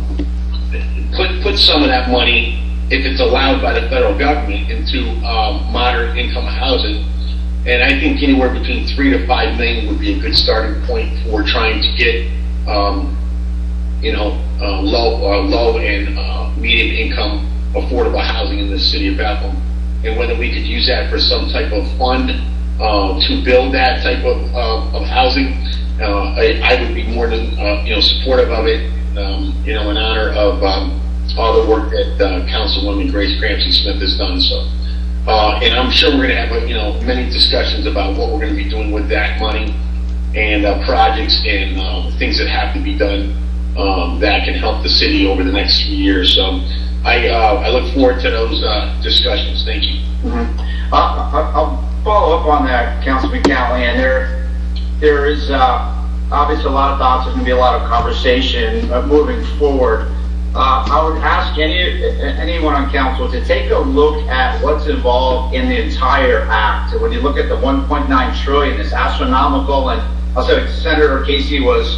put put some of that money, if it's allowed by the federal government, into um, moderate income housing. And I think anywhere between three to five million would be a good starting point for trying to get um, you know uh, low uh, low and uh, medium income affordable housing in the city of Bethlehem. And whether we could use that for some type of fund uh, to build that type of, uh, of housing, uh, I, I would be more than uh, you know supportive of it. Um, you know, in honor of um, all the work that uh, Councilwoman Grace Cramsey Smith has done. So, uh, and I'm sure we're going to have you know many discussions about what we're going to be doing with that money and uh, projects and uh, things that have to be done um, that can help the city over the next few years. So. I, uh, I look forward to those uh, discussions. Thank you. Mm-hmm. uh, I'll follow up on that, Councilman Callahan. There, there is uh, obviously a lot of thoughts. There's going to be a lot of conversation uh, moving forward. Uh, I would ask any anyone on council to take a look at what's involved in the entire act. When you look at the one point nine trillion, it's astronomical, and also Senator Casey was.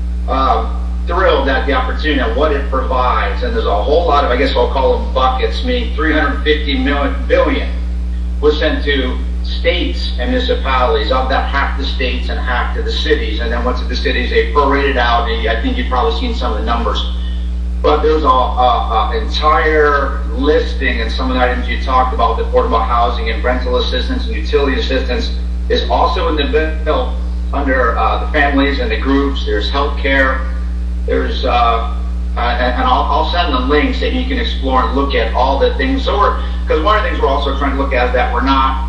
Um, thrilled at the opportunity and what it provides, and there's a whole lot of, I guess I'll call them buckets, meaning three hundred fifty million billion was sent to states and municipalities. Of that, half the states and half to the cities, and then once the cities, they prorated out. And I think you've probably seen some of the numbers, but there's an entire listing, and some of the items you talked about, the affordable housing and rental assistance and utility assistance, is also in the bill under uh, the families and the groups. There's health care. There's, uh, uh, and, and I'll, I'll send the links that you can explore and look at all the things. So we're, because one of the things we're also trying to look at is that we're not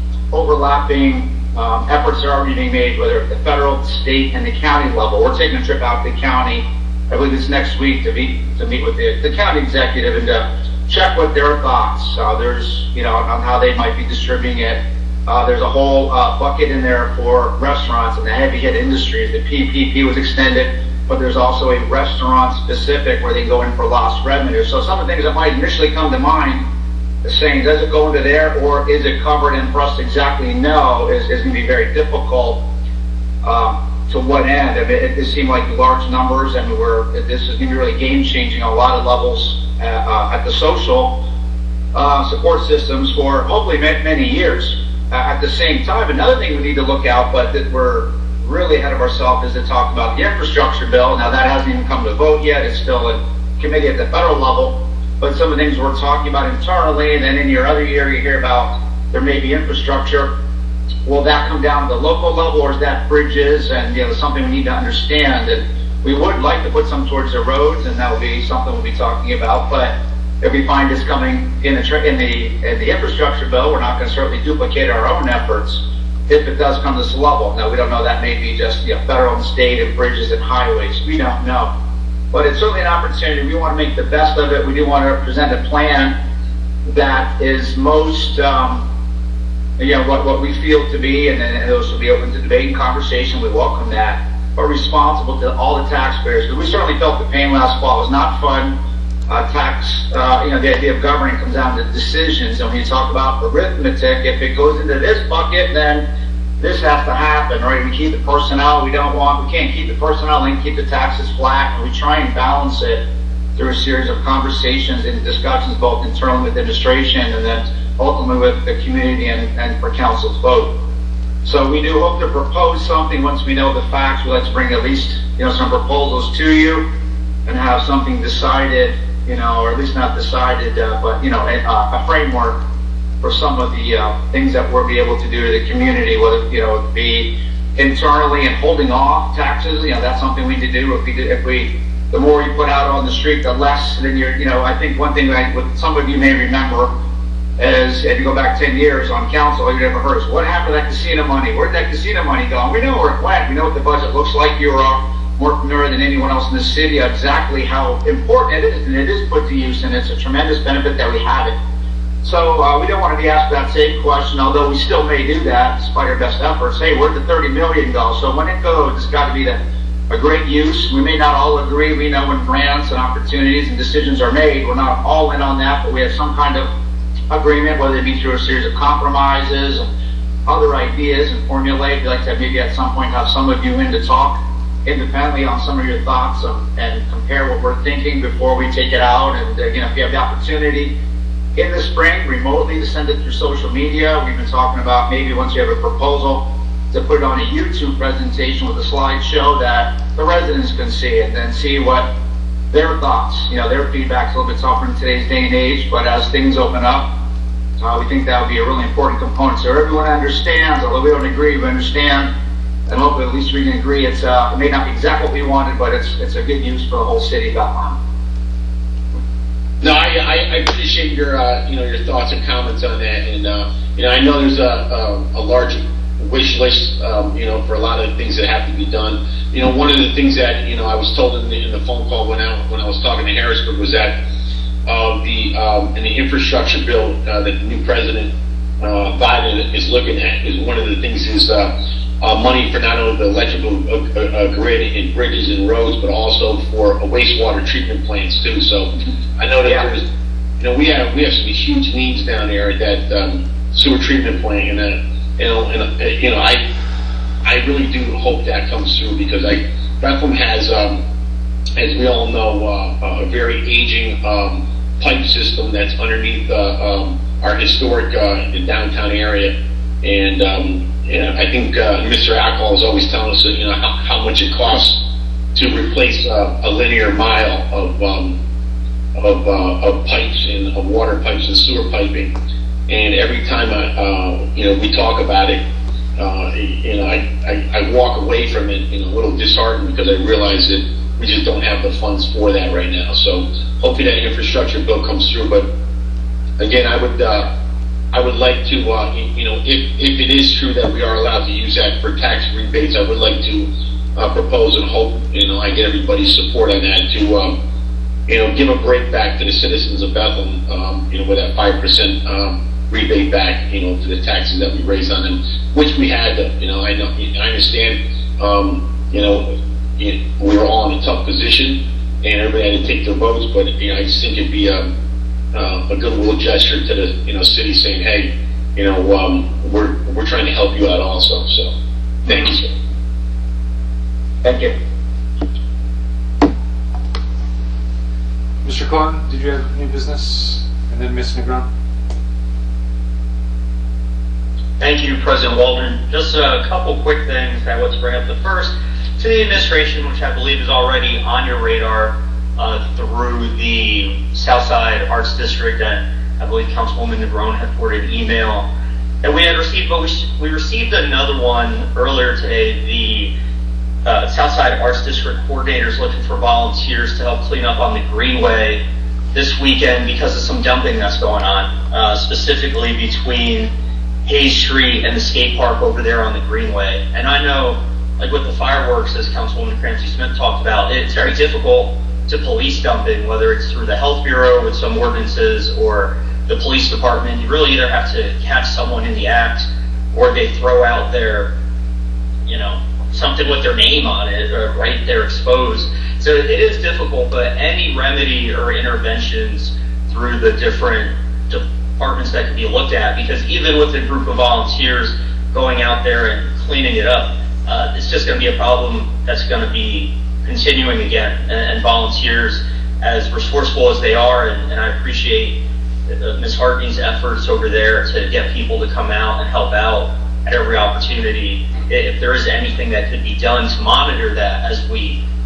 overlapping um, efforts that are already being made, whether at the federal, state, and the county level. We're taking a trip out to the county, I believe it's next week, to meet to meet with the, the county executive and to check what their thoughts. Uh, there's, you know, on how they might be distributing it. Uh, there's a whole uh, bucket in there for restaurants and the heavy hit industries. The P P P was extended. But there's also a restaurant specific where they go in for lost revenue. So some of the things that might initially come to mind is saying, does it go into there or is it covered? And for us to exactly know is, is going to be very difficult. Uh, to what end? I mean, it, it seemed like large numbers, and we're, this is going to be really game changing on a lot of levels uh, uh, at the social uh, support systems for hopefully many, many years. Uh, at the same time, another thing we need to look out, but that we're really ahead of ourselves, is to talk about the infrastructure bill. Now that hasn't even come to vote yet. It's still in committee at the federal level. But some of the things we're talking about internally, and then in your other year you hear about there may be infrastructure. Will that come down to the local level, or is that bridges? And you know, something we need to understand. And we would like to put some towards the roads, and that will be something we'll be talking about. But if we find this coming in the in the in the infrastructure bill, we're not going to certainly duplicate our own efforts. If it does come to this level. Now, we don't know, that may be just you know, federal and state and bridges and highways. We don't know. But it's certainly an opportunity. We want to make the best of it. We do want to present a plan that is most, um, you know, what, what we feel to be, and then those will be open to debate and conversation. We welcome that. But responsible to all the taxpayers. Because we certainly felt the pain last fall. It was not fun. Uh, tax, uh, you know, the idea of governing comes down to decisions. And when you talk about arithmetic, if it goes into this bucket, then this has to happen, right? We keep the personnel we don't want. We can't keep the personnel and keep the taxes flat. And we try and balance it through a series of conversations and discussions, both internally with administration and then ultimately with the community and, and for council's vote. So we do hope to propose something once we know the facts. We'd like to bring at least, you know, some proposals to you and have something decided you know, or at least not decided, uh, but, you know, a, a framework for some of the uh, things that we'll be able to do to the community, whether, you know, it be internally and holding off taxes. You know, that's something we need to do. If we, do, if we, the more you put out on the street, the less, then you're, you know, I think one thing that what some of you may remember is, if you go back ten years on council, you never heard us, what happened to that casino money? Where'd that casino money go? And we know where it went. We know what the budget looks like. You're uh, more familiar than anyone else in the city exactly how important it is, and it is put to use, and it's a tremendous benefit that we have it. So uh, we don't want to be asked that same question, although we still may do that despite our best efforts. Hey, where'd the thirty million go? So when it goes, it's got to be the, a great use. We may not all agree. We know when grants and opportunities and decisions are made, we're not all in on that, but we have some kind of agreement, whether it be through a series of compromises and other ideas and formulate. We'd like to maybe at some point have some of you in to talk independently on some of your thoughts and, and compare what we're thinking before we take it out. And again, if you have the opportunity in the spring remotely to send it through social media, we've been talking about maybe once you have a proposal to put it on a YouTube presentation with a slideshow that the residents can see, and then see what their thoughts, you know, their feedback's a little bit tougher in today's day and age, but as things open up, uh, we think that would be a really important component. So everyone understands, although we don't agree, we understand, and hopefully at least we can agree it's, uh, it may not be exactly what we wanted, but it's it's a good use for the whole city of Bethlehem. No, I, I, I appreciate your, uh, you know, your thoughts and comments on that, and, uh, you know, I know there's a, a, a large wish list, um, you know, for a lot of things that have to be done. You know, one of the things that, you know, I was told in the, in the phone call when I, when I was talking to Harrisburg was that uh, the um, in the infrastructure bill uh, that the new president uh, Biden is looking at is one of the things is uh, uh, money for not only the electrical uh, uh, grid and bridges and roads, but also for uh, wastewater treatment plants too. So I know that yeah. there's, you know, we have we have some huge needs down there at that um, sewer treatment plant, and uh, you know, and uh, you know, I. I really do hope that comes through, because I, Bethlehem has, um, as we all know, uh, a very aging um, pipe system that's underneath uh, um, our historic uh, downtown area, and um, yeah, I think uh, Mister Ackle is always telling us that, you know, how, how much it costs to replace uh, a linear mile of um, of, uh, of pipes and of water pipes and sewer piping, and every time I, uh, you know, we talk about it. Uh, you know, I, I, I walk away from it, you know, a little disheartened, because I realize that we just don't have the funds for that right now. So hopefully that infrastructure bill comes through. But again, I would uh, I would like to, uh, you know, if if it is true that we are allowed to use that for tax rebates, I would like to uh, propose and hope, you know, I get everybody's support on that to, um, you know, give a break back to the citizens of Bethlehem, um, you know, with that five percent. Um, rebate back, you know, to the taxes that we raised on them, which we had to, you know, I know, I understand, um, you know, it, we were all in a tough position, and everybody had to take their votes, but, you know, I just think it'd be a, uh, a goodwill gesture to the, you know, city saying, hey, you know, um, we're, we're trying to help you out also, so, thank you, sir. Thank you. Mister Cotton, did you have new business? And then Miz Negron? Thank you, President Waldron. Just a couple quick things I want to bring up. The first, to the administration, which I believe is already on your radar uh, through the Southside Arts District, and I believe Councilwoman Negron had forwarded an email that we had received, but we, we received another one earlier today. The uh, Southside Arts District coordinators looking for volunteers to help clean up on the Greenway this weekend because of some dumping that's going on, uh, specifically between Hayes Street and the skate park over there on the Greenway. And I know, like with the fireworks, as Councilwoman Clancy Smith talked about, it's very difficult to police dumping, whether it's through the Health Bureau with some ordinances or the police department. You really either have to catch someone in the act, or they throw out their, you know, something with their name on it, or right there exposed. So it is difficult, but any remedy or interventions through the different departments that can be looked at, because even with a group of volunteers going out there and cleaning it up, uh, it's just going to be a problem that's going to be continuing again. And, and volunteers, as resourceful as they are, and, and I appreciate uh, Miz Hartney's efforts over there to get people to come out and help out at every opportunity. If there is anything that could be done to monitor that as we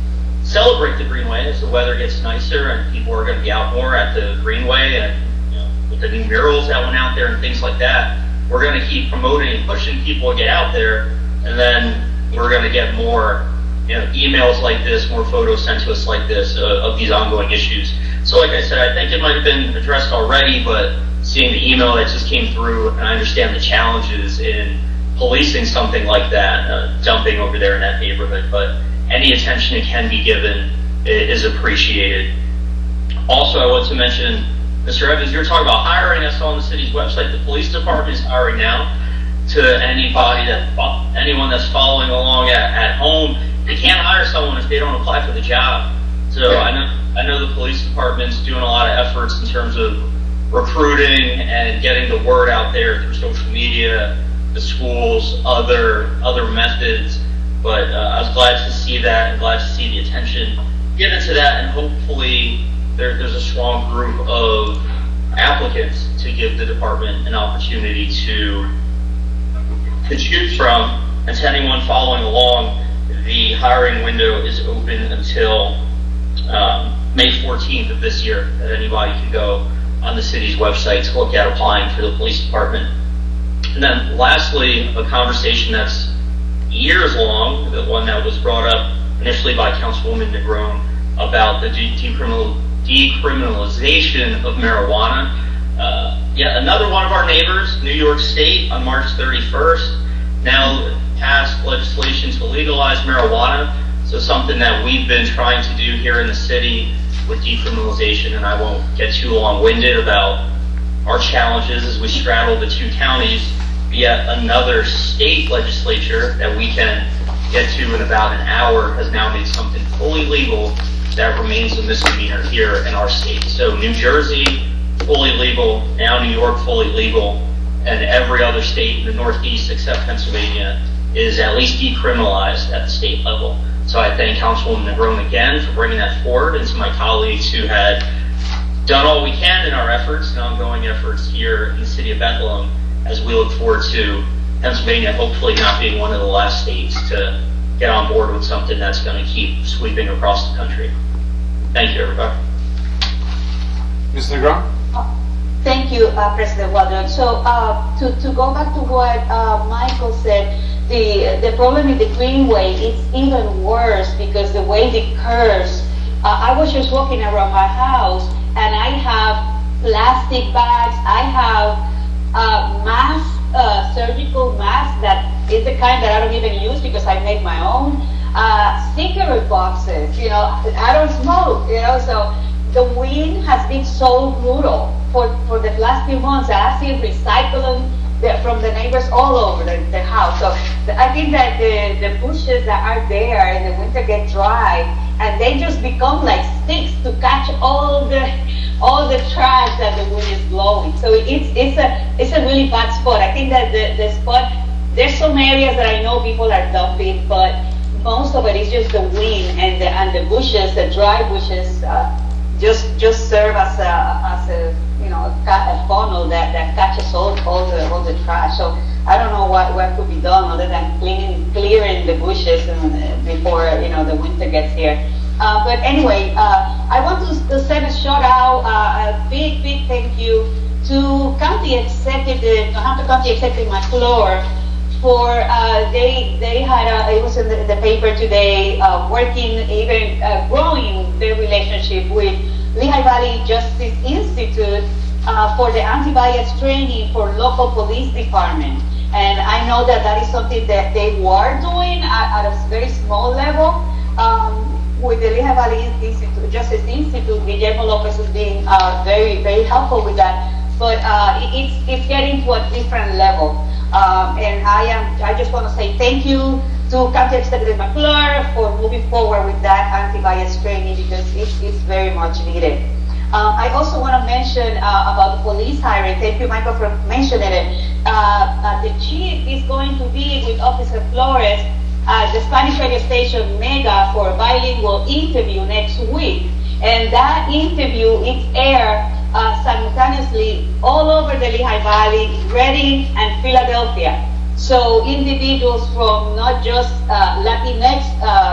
celebrate the Greenway as the weather gets nicer and people are going to be out more at the Greenway, and you know, with the new murals that went out there and things like that. We're going to keep promoting and pushing people to get out there, and then we're going to get more, you know, emails like this, more photos sent to us like this uh, of these ongoing issues. So like I said, I think it might have been addressed already, but seeing the email that just came through, and I understand the challenges in policing something like that, uh, dumping over there in that neighborhood, but any attention that can be given is appreciated. Also, I want to mention, Mister Evans, you were talking about hiring. I saw on the city's website the police department is hiring now. To anybody that, anyone that's following along at, at home, they can't hire someone if they don't apply for the job. So I know I know the police department's doing a lot of efforts in terms of recruiting and getting the word out there through social media, the schools, other other methods. But uh, I was glad to see that and glad to see the attention given to that, and hopefully there, there's a strong group of applicants to give the department an opportunity to to choose from. And to anyone following along, the hiring window is open until um, May fourteenth of this year, that anybody can go on the city's website to look at applying for the police department. And then lastly, a conversation that's years long, the one that was brought up initially by Councilwoman Negron about the de- decriminal, decriminalization of marijuana. Uh, yet another one of our neighbors, New York State, on March thirty-first, now passed legislation to legalize marijuana. So something that we've been trying to do here in the city with decriminalization, and I won't get too long-winded about our challenges as we straddle the two counties. Yet another state legislature that we can get to in about an hour has now made something fully legal that remains a misdemeanor here in our state. So New Jersey, fully legal, now New York, fully legal, and every other state in the Northeast except Pennsylvania is at least decriminalized at the state level. So I thank Councilwoman Negron again for bringing that forward, and to my colleagues who had done all we can in our efforts and ongoing efforts here in the city of Bethlehem, as we look forward to Pennsylvania hopefully not being one of the last states to get on board with something that's going to keep sweeping across the country. Thank you, everybody. Miz Negron? Thank you, uh, President Waldron. So uh, to, to go back to what uh, Michael said, the the problem in the Greenway is even worse because the way the curves, uh, I was just walking around my house and I have plastic bags, I have uh, mask, uh, surgical mask that is the kind that I don't even use because I make my own, uh, cigarette boxes, you know, I don't smoke, you know, so the wind has been so brutal for, for the last few months. I've seen recycling the, from the neighbors all over the, the house. So the, I think that the, the bushes that are there in the winter get dry and they just become like sticks to catch all the all the trash that the wind is blowing. So it's it's a it's a really bad spot. I think that the, the spot, there's some areas that I know people are dumping, but most of it is just the wind and the and the bushes, the dry bushes. Uh, just just serve as a as a you know a funnel that, that catches all all the all the trash. So I don't know what, what could be done other than cleaning clearing the bushes and, uh, before you know the winter gets here. Uh, but anyway, uh, I want to, to send a shout out, uh, a big big thank you to County Executive, Tohoto County Executive McClure. For uh, they they had a, it was in the, the paper today, uh, working even uh, growing their relationship with Lehigh Valley Justice Institute uh, for the anti-bias training for local police department. And I know that that is something that they were doing at, at a very small level um, with the Lehigh Valley Institute, Justice Institute. Guillermo Lopez is being uh, very very helpful with that. But uh, it's it's getting to a different level. Um, and I am. I just want to say thank you to County Executive McClure for moving forward with that anti-bias training because it, it's very much needed. Um, I also want to mention uh, about the police hiring. Thank you, Michael, for mentioning it. Uh, uh, the chief is going to be with Officer Flores at the Spanish radio station Mega for a bilingual interview next week, and that interview is aired Uh, simultaneously all over the Lehigh Valley, Reading, and Philadelphia. So individuals from not just uh, Latinx uh,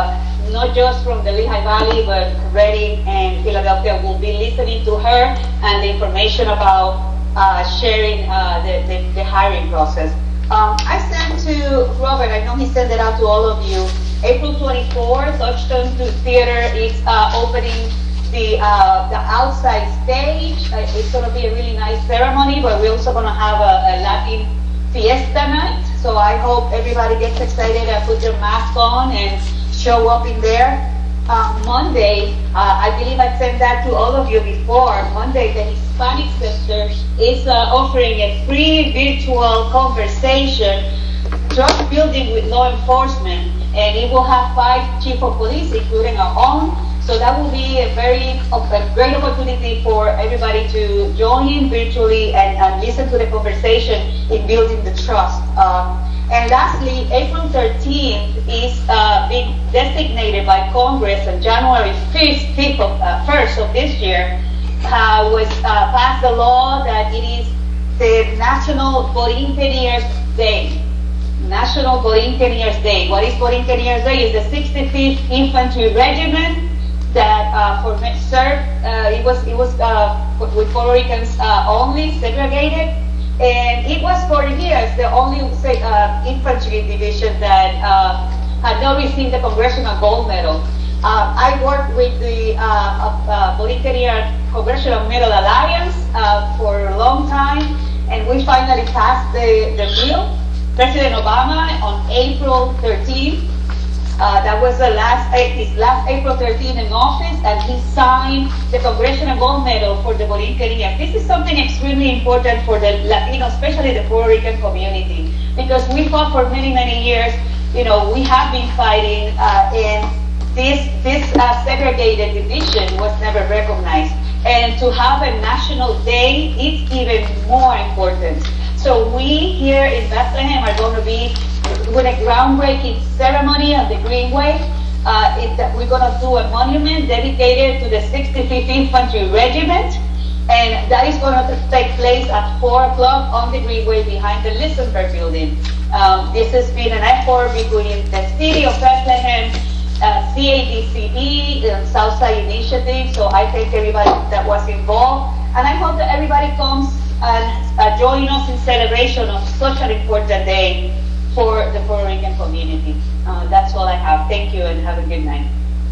not just from the Lehigh Valley, but Reading and Philadelphia will be listening to her and the information about uh, sharing uh, the, the, the hiring process. Um, I sent to Robert, I know he sent it out to all of you, April twenty-fourth, Touchstone Theater is uh, opening the uh, the outside stage. Uh, it's going to be a really nice ceremony, but we're also going to have a, a Latin fiesta night. So I hope everybody gets excited and put their mask on and show up in there. Uh, Monday, uh, I believe I sent that to all of you before. Monday, the Hispanic Center is uh, offering a free virtual conversation, trust building with law enforcement, and it will have five chief of police, including our own. So that will be a very a great opportunity for everybody to join in virtually and, and listen to the conversation in building the trust. Um, And lastly, April thirteenth is uh, being designated by Congress on January fifth of, uh, first of this year, uh, was uh, passed a law that it is the National Borinqueniers Day. National Borinqueniers Day. What is Borinqueniers Day? Is the sixty-fifth Infantry Regiment that uh, for served, uh, it was, it was uh, with Puerto Ricans uh, only, segregated. And it was for years the only say, uh, infantry division that uh, had not received the Congressional Gold Medal. Uh, I worked with the uh, uh, Borinquenier Congressional Medal Alliance uh, for a long time, and we finally passed the, the bill. President Obama on April thirteenth, uh, that was the last his last April thirteenth in office, and he signed the Congressional Gold Medal for the Borinqueniers. This is something extremely important for the Latino, especially the Puerto Rican community, because we fought for many, many years. You know, we have been fighting, uh, and this this uh, segregated division was never recognized. And to have a national day is even more important. So we here in Bethlehem are going to be with a groundbreaking ceremony on the Greenway. Uh, it, we're going to do a monument dedicated to the sixty-fifth Infantry Regiment, and that is going to take place at four o'clock on the Greenway behind the Lisenberg Building. Um, this has been an effort between the City of Bethlehem, uh, C A D C B, and Southside Initiative, so I thank everybody that was involved, and I hope that everybody comes and uh, join us in celebration of such an important day for the Puerto Rican community. Uh, that's all I have. Thank you and have a good night.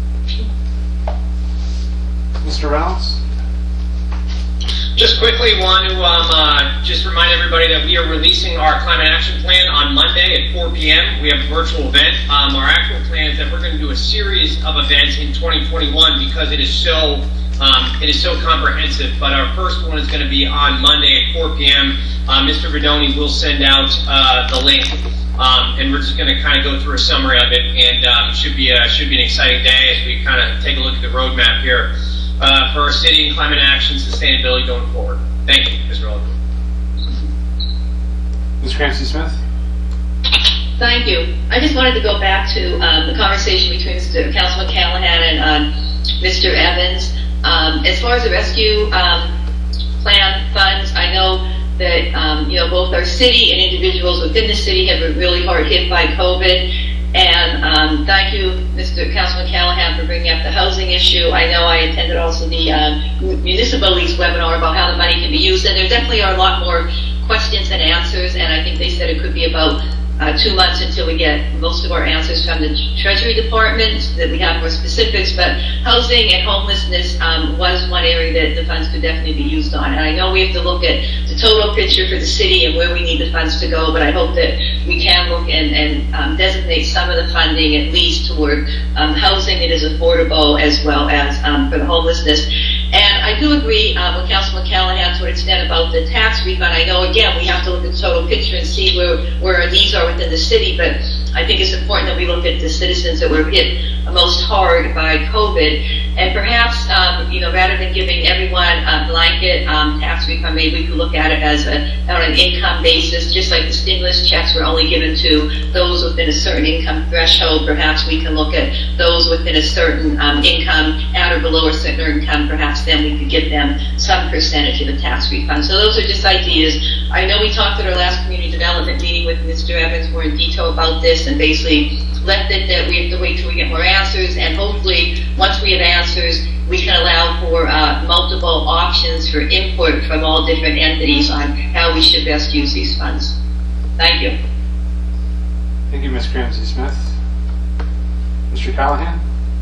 Mister Reynolds? Just quickly want to um, uh, just remind everybody that we are releasing our climate action plan on Monday at four p m We have a virtual event. Um, our actual plan is that we're going to do a series of events in twenty twenty-one because it is so um, it is so comprehensive. But our first one is going to be on Monday at four p m Uh, Mister Verdoni will send out uh, the link. Um, and we're just going to kind of go through a summary of it, and um, it should be a, should be an exciting day as we kind of take a look at the roadmap here uh, for our city and climate action sustainability going forward. Thank you, Mister Alden. Miz Cranston-Smith? Thank you. I just wanted to go back to um, the conversation between Mister Councilman Callahan and um, Mister Evans. Um, as far as the rescue um, plan funds, I know that, um, you know, both our city and individuals within the city have been really hard hit by COVID. And um, thank you, Mister Councilman Callahan, for bringing up the housing issue. I know I attended also the um, municipal lease webinar about how the money can be used. And there definitely are a lot more questions and answers. And I think they said it could be about uh, two months until we get most of our answers from the Treasury Department, that we have more specifics. But housing and homelessness um, was one area that the funds could definitely be used on. And I know we have to look at the total picture for the city and where we need the funds to go, but I hope that we can look and, and um, designate some of the funding at least toward um, housing that is affordable, as well as um, for the homelessness. And I do agree uh, with Councilman Callahan to an extent about the tax refund. I know, again, we have to look at the total picture and see where, where our needs are within the city, but I think it's important that we look at the citizens that were hit most hard by COVID. And perhaps, um, you know, rather than giving everyone a blanket um, tax refund, maybe we could look at it as a, on an income basis, just like the stimulus checks were only given to those within a certain income threshold. Perhaps we can look at those within a certain um, income, at or below a certain income. Perhaps then we could give them some percentage of the tax refund. So those are just ideas. I know we talked at our last community development meeting with Mister Evans more in detail about this, and basically left it that we have to wait till we get more answers, and hopefully, once we have answers, we can allow for uh, multiple options for input from all different entities on how we should best use these funds. Thank you. Thank you, Miz Ramsey Smith. Mister Callahan?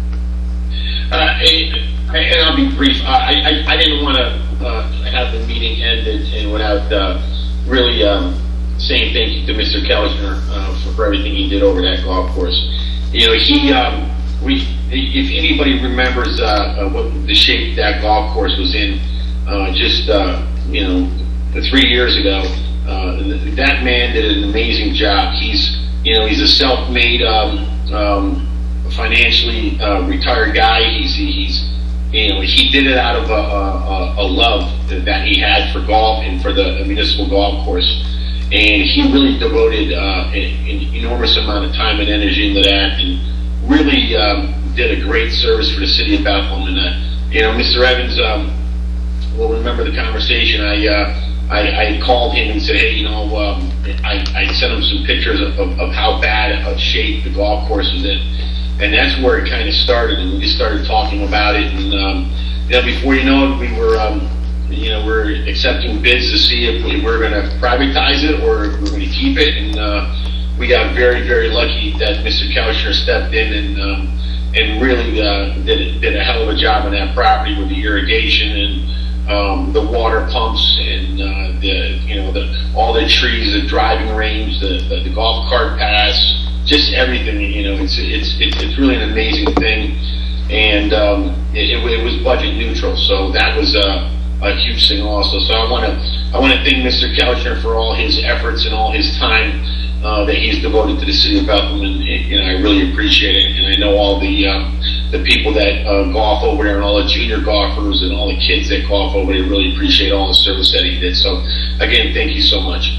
Uh, and, and I'll be brief. Uh, I, I, I didn't want to uh, have the meeting ended and without uh, really um, saying thank you to Mister Kelchner uh, for, for everything he did over that golf course. You know, he, um, we, if anybody remembers uh, uh, what the shape that golf course was in uh, just, uh, you know, three years ago, uh, that man did an amazing job. He's, you know, he's a self-made, um, um, financially uh, retired guy. He's, he's, you know, he did it out of a, a, a love that he had for golf and for the municipal golf course. And he really devoted uh, an, an enormous amount of time and energy into that, and really um, did a great service for the city of Bethlehem. And uh, you know, Mister Evans um, will remember the conversation. I, uh, I I called him and said, hey, you know, um, I, I sent him some pictures of, of, of how bad of shape the golf course was in. And that's where it kind of started, and we just started talking about it. And um, you know, before you know it, we were, um, you know, we're accepting bids to see if we were going to privatize it or if we we're going to keep it. And uh, we got very, very lucky that Mister Kelchner stepped in and um, and really uh, did did a hell of a job on that property with the irrigation and um, the water pumps and uh, the you know the all the trees, the driving range, the the, the golf cart paths. Just everything, you know, it's it's it's really an amazing thing, and um, it, it was budget neutral, so that was a, a huge thing also. So I want to I want to thank Mister Kelchner for all his efforts and all his time uh, that he's devoted to the city of Bethlehem, and, and I really appreciate it. And I know all the um, the people that uh, golf over there, and all the junior golfers, and all the kids that golf over there really appreciate all the service that he did. So again, thank you so much.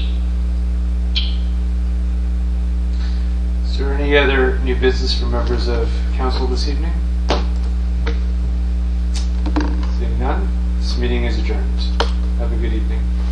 Is there any other new business for members of council this evening? Seeing none, this meeting is adjourned. Have a good evening.